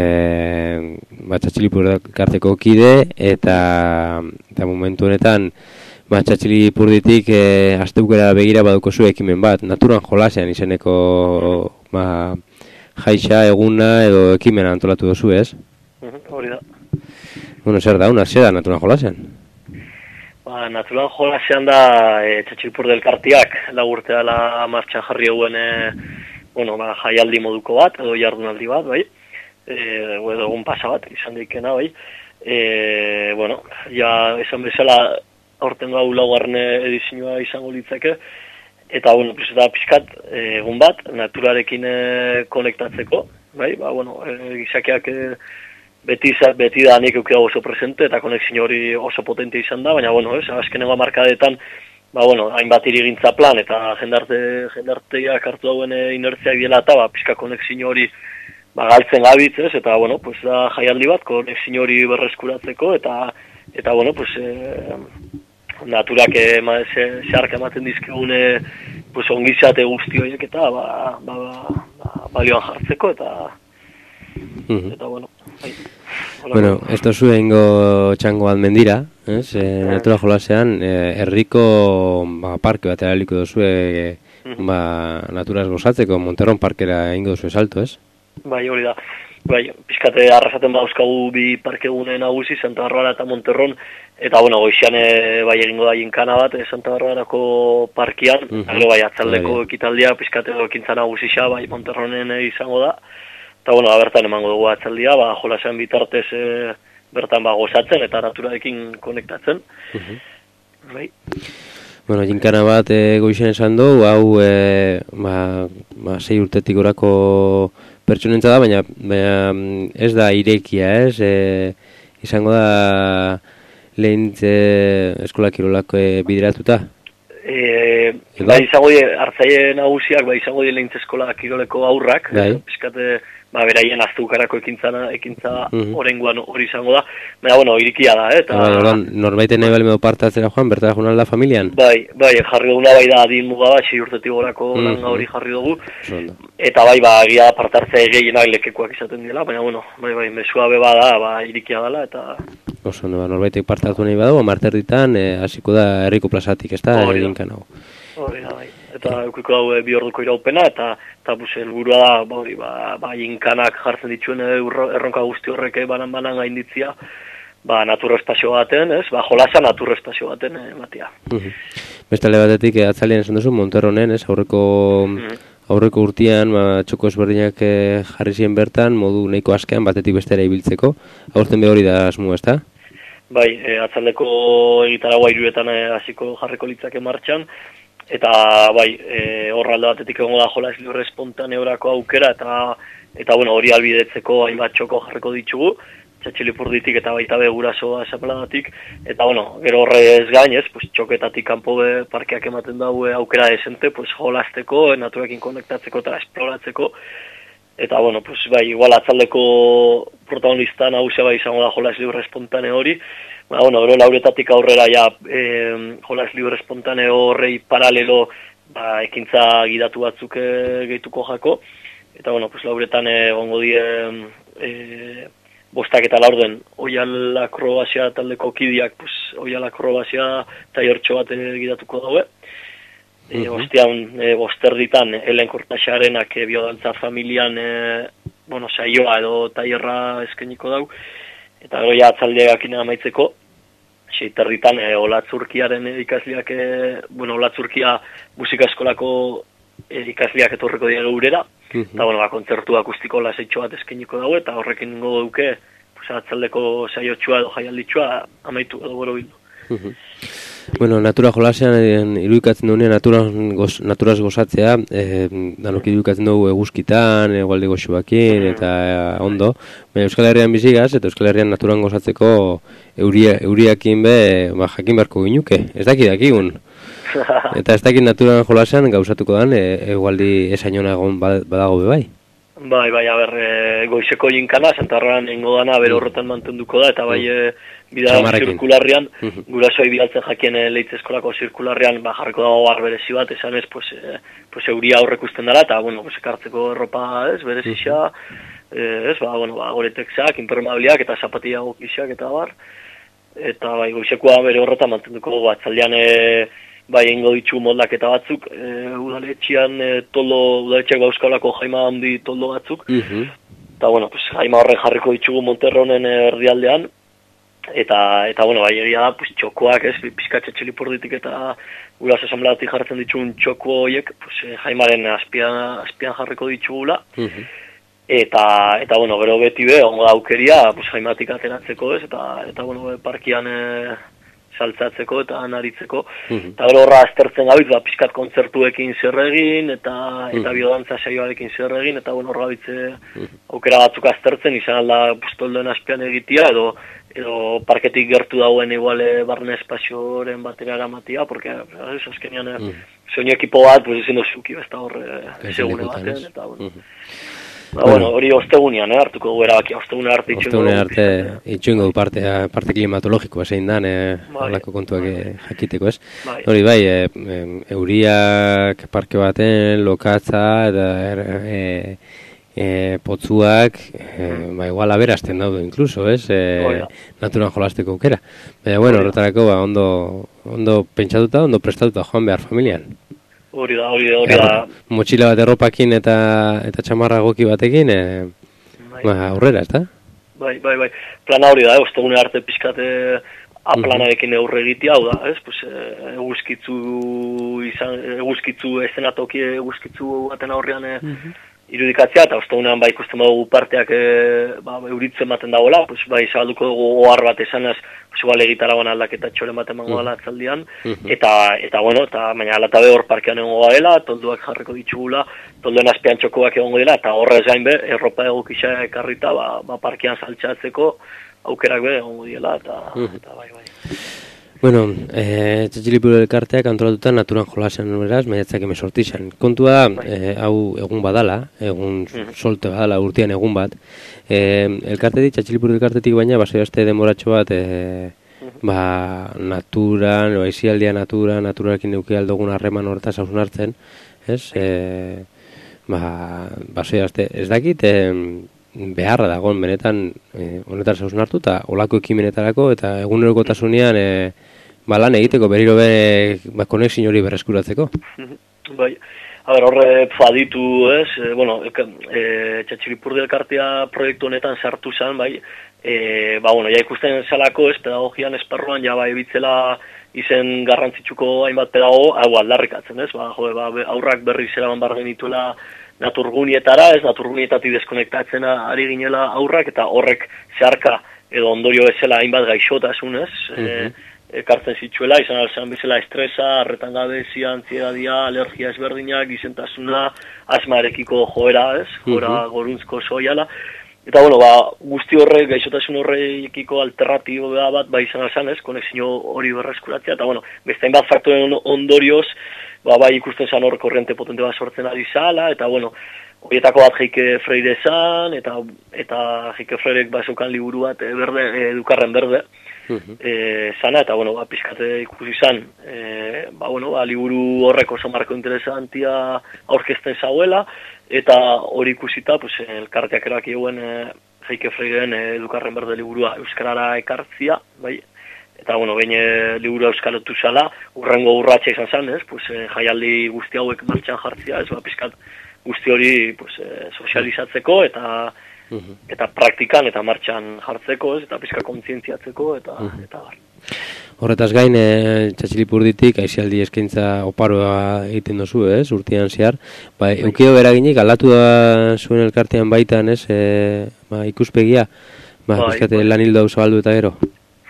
eh, Txatxilipurdikarteko kide, eta, eta momentu honetan, Txatxilipurditik eh, astebukera begira baduko zu ekimen bat, naturan jolasean izeneko ba, jaixa, eguna edo ekimen antolatu dozu, ez? Hori da. Bueno, zer da, una, zer da naturan jolasean? Ba, naturan jolasean da e, Txatxilipurdikartiak lagurtea la martxan jarri eguen e, bueno, ba, jaialdi moduko bat, edo jardunaldi bat, bai, e, edo egun pasa bat, izan daikena, bai, e, bueno, ja, esan bezala, aurten gau laugarren edizioa izango litzake, eta, bueno, pues, eta pixkat, egun bat, naturarekin e, konektatzeko, bai, ba, bueno, e, gizakiak e, beti, beti da nik eukida oso presente, eta konexio hori oso potente izan da, baina, bueno, ez, azkenengo markadetan, ba, bueno, hainbat irigintza plan eta jendarte, jendarteak hartu dauen inertziak diela eta, ba, pixka konexio hori ba, galtzen gabitz, ez, eta, bueno, pues, da jaialdi bat, konexio hori berreskuratzeko, eta, eta, bueno, pues, e, naturak ema, xarka ematen dizkigune, pues, ongizate guzti horiek, eta, ba, ba, ba, ba, balioan jartzeko, eta, uh-huh. eta, bueno, hai. Bueno, esto zu egingo txango bat mendira, ez? E, natura jolasean, e, herriko ba, parke bat eraliko duzu, e, ba, naturaz gozatzeko, Monterron parkera egingo duzu salto, ez? Bai, hori da. Bai, pixkate arrasaten bauzkagu bi parkegune nagusi, Santa Barbara eta Monterron, eta, bueno, goixian e, bai egingo da jinkana bat, e, Santa Barbarako parkian, uh -huh. bai, atzaldeko ekitaldia, pixkate ekintza nagusisa, bai, Monterronen e, izango da. Eta, bueno, bertan emango dugu atzaldia, ba, jolasean bitartez e, bertan ba, gozatzen eta naturarekin konektatzen. Uh-huh. Bai. Bueno, jinkana bat e, goizien esan dugu, hau e, ba, ba, sei urtetik orako pertsonentza da, baina, baina ez da irekia, ez? E, izango da lehen eskola kirolako e, bideratuta? E, bai, izango di, hartzaile nagusiak, bai, izango di lehen eskola kiroleko aurrak, bai. Piskate, ba, beraien aztukarako ekintzana, ekintza uh-huh. orenguan hori izango da, baina, bueno, irikia da, eh? Ta, bai, norbaiten nahi bali medo partatzera joan, bertara joan alda familian? Bai, bai, jarri duguna bai da adin muga bat, sei urtetik gorako uh-huh. langa hori jarri dugu, Sonda. Eta bai, ba, gira partartzea gehienak lekekoak izaten dela, baina, bueno, bai, bai, mesua beba da, ba, irikia dela, eta... Oso, ba, norbaitek partatu nahi badu, marterditan, hasiko e, da herriko plazatik, ez da, eginkan hau. Hori da, bai. Eta eukiko dau e, bi orduko iraupena, eta, eta bus, helburua da, ba, hori, ba, ba, inkanak jartzen dituen erronka guzti horrek banan-banan gainditzia, ba, naturrespazio baten, ez? Ba, jolasa naturrespazio baten, ematia. Uh-huh. Bestale batetik, e, atzalean esan duzu, Monterronen, ez? Aurreko... Uh-huh. Aurreko urtean, ba, txoko ezberdinak e, jarri ziren bertan, modu nahiko askean batetik bestera ibiltzeko. Aurten be hori da asmo, ez da? Bai, e, atzaldeko egitaragua iruretan hasiko jarriko litzake martxan, eta bai, e, horralde batetik egongo da jolas libre espontaneorako aukera, eta, eta bueno, hori albidetzeko hainbat txoko jarriko ditugu, Txatxilipurditik eta baita be gurasoa zapladatik, eta bueno, gero horrez gain, ez, pues, txoketatik kanpo be parkeak ematen daue aukera desente, pues, jolasteko, naturakin konektatzeko eta esploratzeko, eta bueno, pues, bai, igual atzaldeko protagonista nagusia bai izango da jolas libre espontane hori, ba, bueno, gero lauretatik aurrera ja eh, jolas libre espontane horrei paralelo, ba, ekintza gidatu batzuk e, gehituko jako, eta bueno, pues, lauretan egongo die eh, bostak eta laurden, oial akrobazia taldeko kidiak, pues, oial akrobazia taiertxo bat gidatuko daue. E, uh-huh. Ostian, e, bosterditan, Helen Kortaxarenak e, biodantza familian, e, bueno, saioa edo taierra eskeniko dau. Eta gero ja atzaldeak amaitzeko, seiterritan, e, Olatzurkiaren ikasliak, e, bueno, Olatzurkia musika eskolako e, ikasliak etorreko dira geurera. Uh-huh. Eta, bueno, ba, kontzertu akustiko lasaitxo bat eskeniko dago, eta horrekin ingo duke, pues, atzaldeko saiotxua edo jaialditxua amaitu edo gero bildu. Uh-huh. Bueno, natura jolasean irudikatzen duenean naturaz, goz, naturaz gozatzea, e, danok irudikatzen dugu eguzkitan, egualde goxuakin, eta e, ondo. Baina Euskal Herrian bizigaz, eta Euskal Herrian naturan gozatzeko euria, euriakin be, ba, jakin beharko ginuke. Ez dakit dakigun. Eta ez dakit naturan jolasean gauzatuko dan, e, egualdi esainona egon badago be bai. Bai, bai, aber, e, goizeko jinkana, Santarroan ingo dana, bere horretan mantenduko da, eta bai, e, bida zirkularrian, gurasoi bidaltzen jakien e, leitz eskolako zirkularrian, ba, jarriko dago bar berezi bat, esan ez, pues, e, pues, euria aurrek usten dara, eta, bueno, pues, ekartzeko erropa, ez, berezisa, e, ez, ba, bueno, ba, goretekzak, impermeabiliak, eta zapatilla gokizak, eta bar, eta, bai, goizekoa bere horretan mantenduko, bat, zaldean, e, bai, ingo ditu moldaketa batzuk, e, udaletxian e, toldo, udaletxiak bauzkaulako jaima handi toldo batzuk, eta, uh-huh. bueno, pues, jaima horren jarriko ditugu Monterronen erdialdean, eta, eta bueno, bai, egia da, pues, txokoak, ez, pizkatxe txelipurditik eta gulaz esanblatik jartzen dituen txoko horiek, pues, jaimaren azpian, azpian jarriko ditugula, uh-huh. eta, eta, bueno, gero beti be, ongo aukeria, pues, jaimatik ateratzeko, ez, eta, eta, bueno, parkian, e, saltzatzeko eta anaritzeko. Mm-hmm. Eta gero horra aztertzen gabitz, ba, pizkat kontzertuekin zer egin, eta, mm-hmm. eta biodantza saioarekin zer egin, eta bueno, horra bitze mm-hmm. aukera batzuk aztertzen, izan alda pustoldoen azpian egitea, edo, edo parketik gertu dauen iguale barne espazioren batera eramatia, porque, ez, azkenean, mm-hmm. zein ekipo bat, pues, ezin dozuki, ez da horre, segune baten, eta, bueno. Mm-hmm. Ba, bueno, hori ostegunean, eh, hartuko dugu erabakia, ostegunean arte itxungo dugu. Ostegunean arte itxungo du parte, parte klimatologikoa zein dan, eh, bai, alako kontuak bai. jakiteko, ez? Bai. Hori bai, eh, euriak parke baten, lokatza, eta er, eh, eh, potzuak, eh, ba, igual aberazten daude, inkluso, ez? Eh, naturan jolasteko aukera. Baina, bueno, horretarako, ba, ondo, ondo pentsatuta, ondo prestatuta joan behar familian. Hori da, hori da, hori da. Motxila bat erropakin eta eta txamarra goki batekin, e, bai. Ba, aurrera, ez da? Bai, bai, bai. Plana hori da, ostegune arte pizkate aplanarekin aurre egitea, hau da, ez? Pues, eguzkitzu, izan, eguzkitzu eszenatoki eguzkitzu baten aurrean e, uh-huh. irudikatzea, eta ostegunean ba, ikusten badugu parteak e, ba, euritzen baten dagoela, pues, ba, izabalduko dugu ohar bat esanaz, pues, igual egitaragoan aldaketa txoren bat emango dela atzaldian, uh-huh. eta, eta, bueno, eta, baina alatabe hor parkean egongo gaela, tolduak jarriko ditugula, tolduen azpian txokoak egongo dela, eta horrez gain be, erropa egokisa ekarrita, ba, ba, parkean saltxatzeko aukerak be egongo diela, eta, uh-huh. eta bai, bai. Bueno, eh, Txatxilipuru elkarteak antolatuta naturan jolasean beraz, maiatzak emezortizan. Kontua, eh, hau egun badala, egun mm-hmm. solte badala, urtean egun bat. Eh, elkartetik, Txatxilipuru elkartetik baina, basoi aste demoratxo bat, eh, mm-hmm. ba, naturan, oaizialdia natura, naturarekin neuki aldogun harreman horretaz hausun hartzen, ez? Eh, ba, basoi aste, ez dakit, eh, beharra dagoen benetan eh, honetaz hausun hartu, eta olako ekimenetarako, eta egunerokotasunean eh, ba, lan egiteko, berriro be, ba, konexin hori berreskuratzeko. Bai, a ber, horre faditu, ez, e, bueno, e, e, Txatxilipurdi elkartea proiektu honetan sartu zen, bai, e, ba, bueno, ja ikusten zelako, ez, pedagogian esparruan, ja, bai, bitzela izen garrantzitsuko hainbat pedago, hau aldarrikatzen, ez, ba, jo, ba, aurrak berri zeraban bar genituela naturgunietara, ez, naturgunietatik deskonektatzen ari ginela aurrak, eta horrek zeharka edo ondorio bezala hainbat gaixotasun, ez, mm-hmm. e, ekartzen zitzuela, izan alzan bezala estresa, arretan gabezia, antziedadia, alergia ezberdinak, gizentasuna, asmarekiko joera, ez, joera mm-hmm. goruntzko soiala, eta bueno, ba, guzti horrek, gaixotasun horrekiko alternatiboa bat, ba, izan alzan, ez, konexio hori berreskuratzea, eta bueno, beste hainbat faktoren ondorioz, ba, bai ikusten zan hor korriente potente bat sortzen ari zala, eta bueno, horietako bat Heike Freire zan, eta, eta Heike Freirek bazukan liburu bat e, berde, edukarren berde, uh-huh. e, zana, eta bueno, ba, pizkate ikusi zan, e, ba, bueno, ba, liburu horrek oso marko interesantia aurkezten zauela, eta hori ikusita, pues, elkarteak eraki eguen e, Heike Freireen e, edukarren berde liburua euskarara ekartzia, bai, eta, bueno, behin e, liburu euskalotu zala, urrengo urratxa izan zen, ez, pues, e, jaialdi guzti hauek martxan jartzia, ez, ba, pizkat guzti hori, pues, e, sozializatzeko, eta, uh-huh. eta praktikan, eta martxan jartzeko, ez, eta pizkat kontzientziatzeko, eta, uh-huh. eta bar. Horretaz gain, e, Txatxilipurditik, aizialdi eskaintza oparoa egiten dozu, ez, urtean zehar, ba, eukio beraginik, aldatu da zuen elkartean baitan, ez, e, ba, ikuspegia, ba, pizkate lan hildo hau zabaldu eta gero.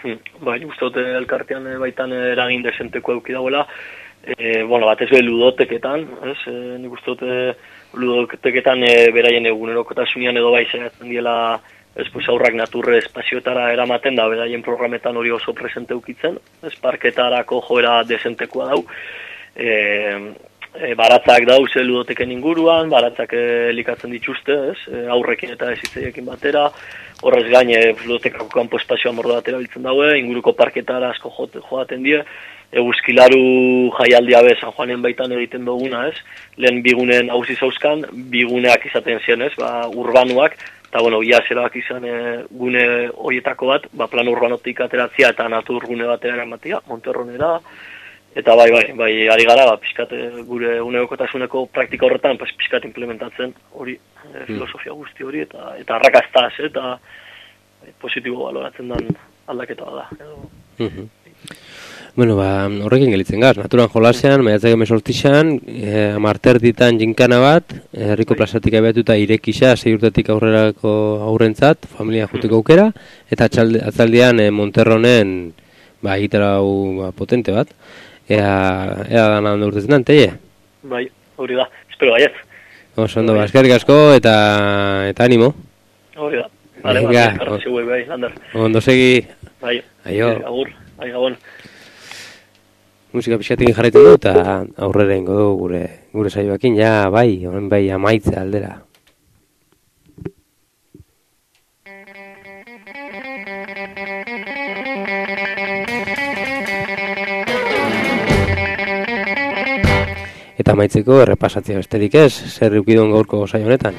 bai, uste dute elkartean baitan eragin desenteko eduki dagoela, e, bueno, batez be ludoteketan, ez, e, nik uste dute ludoteketan e, beraien egunerokotasunean edo bai saiatzen diela, ez, pues, aurrak naturre espazioetara eramaten da, beraien programetan hori oso presente ukitzen, ez, parketarako joera desentekoa dau, e, e, baratzak dauz ludoteken inguruan, baratzak elikatzen dituzte, ez, e, aurrekin eta ezitzeiekin batera, horrez gain, e, ludotekako kanpo espazioa mordo batera biltzen daue, inguruko parketara asko joaten die, Euskilaru jaialdia be San Juanen baitan egiten duguna, ez? Lehen bigunen hauzi zauzkan, biguneak izaten ziren, ez? Ba, urbanuak, eta bueno, ia zerak izan e, gune horietako bat, ba, plan urbanotik ateratzia eta natur gune batera eramatia, Monterronera, eta bai, bai, bai, ari gara, ba, pixkat gure uneokotasuneko praktika horretan, pues, pixkat implementatzen hori, e, filosofia guzti hori, eta eta arrakastaz, eta e, positibo baloratzen den aldaketa da. Edo. Bueno, ba, horrekin gelitzen gaz, naturan jolasean, maiatzak emezortixan, e, amarter ditan jinkana bat, herriko plazatik abiatuta irekisa, sei urtetik aurrerako aurrentzat, familia juteko aukera, eta atxalde, atzaldian e, Monterronen, ba, gitarra ba, potente bat, ea, ea gana ondo urtetzen dan, teie? Bai, hori da, espero baiet. Oso ondo, ba, eskerrik asko, eta, eta animo. Hori da, bale, bale, karrazio bai, Lander. Ondo segi. Bai, aio. Agur, bai, gabon. Musika pixatik jarraitu du eta aurrera ingo du gure, gure saioakin, ja bai, horren bai amaitze aldera. Eta amaitzeko errepasatzea besterik ez, zer eukidon gaurko saio honetan.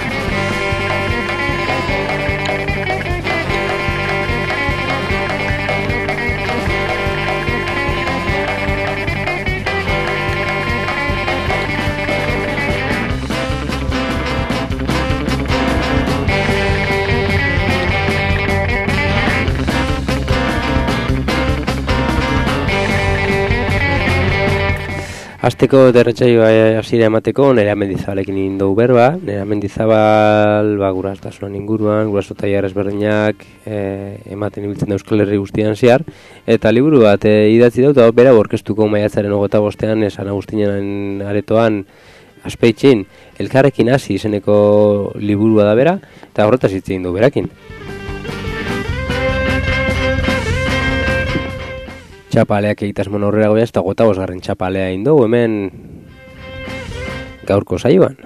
Azteko derretxaioa hasiera emateko, Nerea Mendizabalekin indou berba, Nerea Mendizabal, ba, gurastasunan inguruan, gurasotai ezberdinak e, ematen ibiltzen da Euskal Herri guztian zehar, eta liburu bat e, idatzi dut, eta bera aurkeztuko maiatzaren hogeita bostean, San Agustinen aretoan Azpeitxin, elkarrekin hasi izeneko liburua da bera, eta horretaz hitz egin du berakin. Txapaleak egitasmon horrela goia, ez da gota bosgarren txapalea egin dugu, hemen gaurko saioan.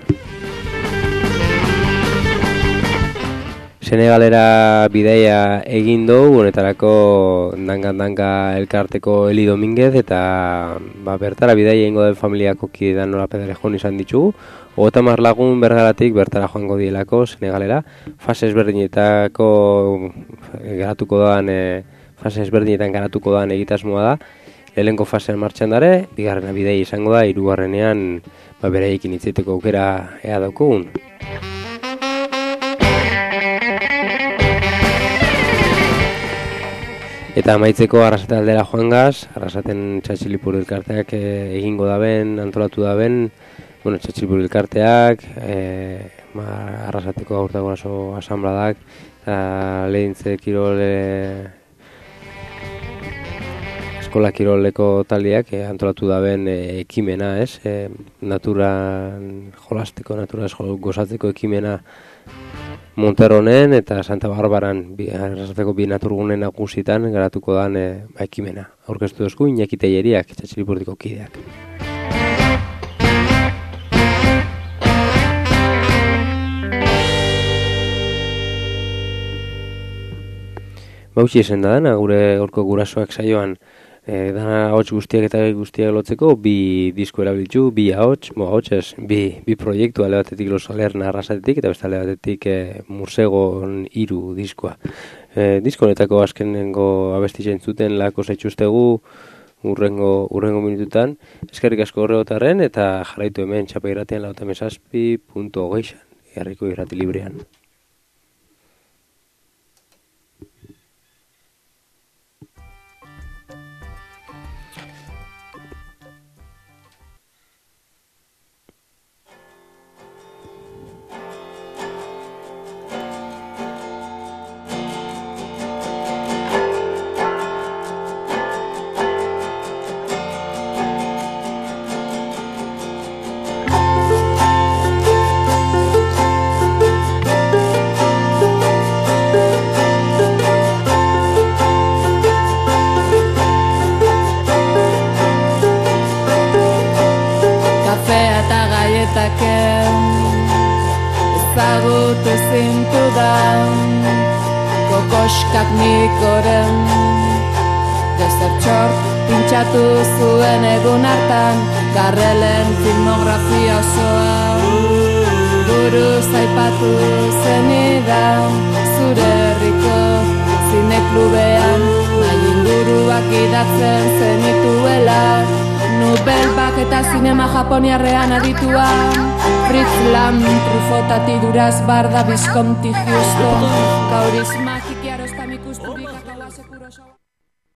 Senegalera bidaia egin dugu, honetarako dangan-danga elkarteko Eli Dominguez, eta ba, bertara bidaia egingo den familiako kidean nola pedarejon izan ditugu. Ogota mar lagun bergaratik bertara joango dielako Senegalera, fase ezberdinetako garatuko doan e, fase ezberdinetan garatuko da egitasmoa da. Lehenko fasean martxan dare, bigarrena bidei izango da, hirugarrenean ba, bereikin hitzeteko aukera ea daukogun. Eta amaitzeko Arrasate aldera joangaz, Arrasaten Txatxilipur elkarteak e, egingo daben, antolatu daben, bueno, Txatxilipur elkarteak, e, ma, Arrasateko aurtako oso asambladak, eta lehintze kirole eskola kiroleko taldeak eh, antolatu daben eh, ekimena, ez? Eh, naturan jolasteko, naturaz gozatzeko ekimena Monterronen eta Santa Barbaran bi, arrasateko bi naturgune nagusitan garatuko dan eh, ba, ekimena. Aurkeztu dozku Iñaki Telleriak, Txatxilipurtiko kideak. Bautxi esen da dana, gure gorko gurasoak saioan, E, dana ahots guztiak eta guztiak lotzeko, bi disko erabiltzu, bi ahots, mo ahotsez, bi, bi proiektu ale batetik Los Alerna Arrasatetik eta beste ale batetik e, Mursegon hiru diskoa. E, disko honetako azkenengo abestitzen zuten lako zaitxustegu urrengo, urrengo minututan. Eskerrik asko horregotarren eta jarraitu hemen txapa irratian lautamezazpi punto geixan, herriko irrati librean. dute zintudan kokoskak nikoren Desertxor pintxatu zuen egun hartan Garrelen filmografia osoa Buruz aipatu zenidan Zure herriko zineklubean Nahi inguruak idatzen zenituela Nubelbak eta zinema japoniarrean aditua Fritz Lam, Trufotati Duraz, Barda, Visconti, Houston Kaurisma, Kikiarostam ikusturik, akaua sekuro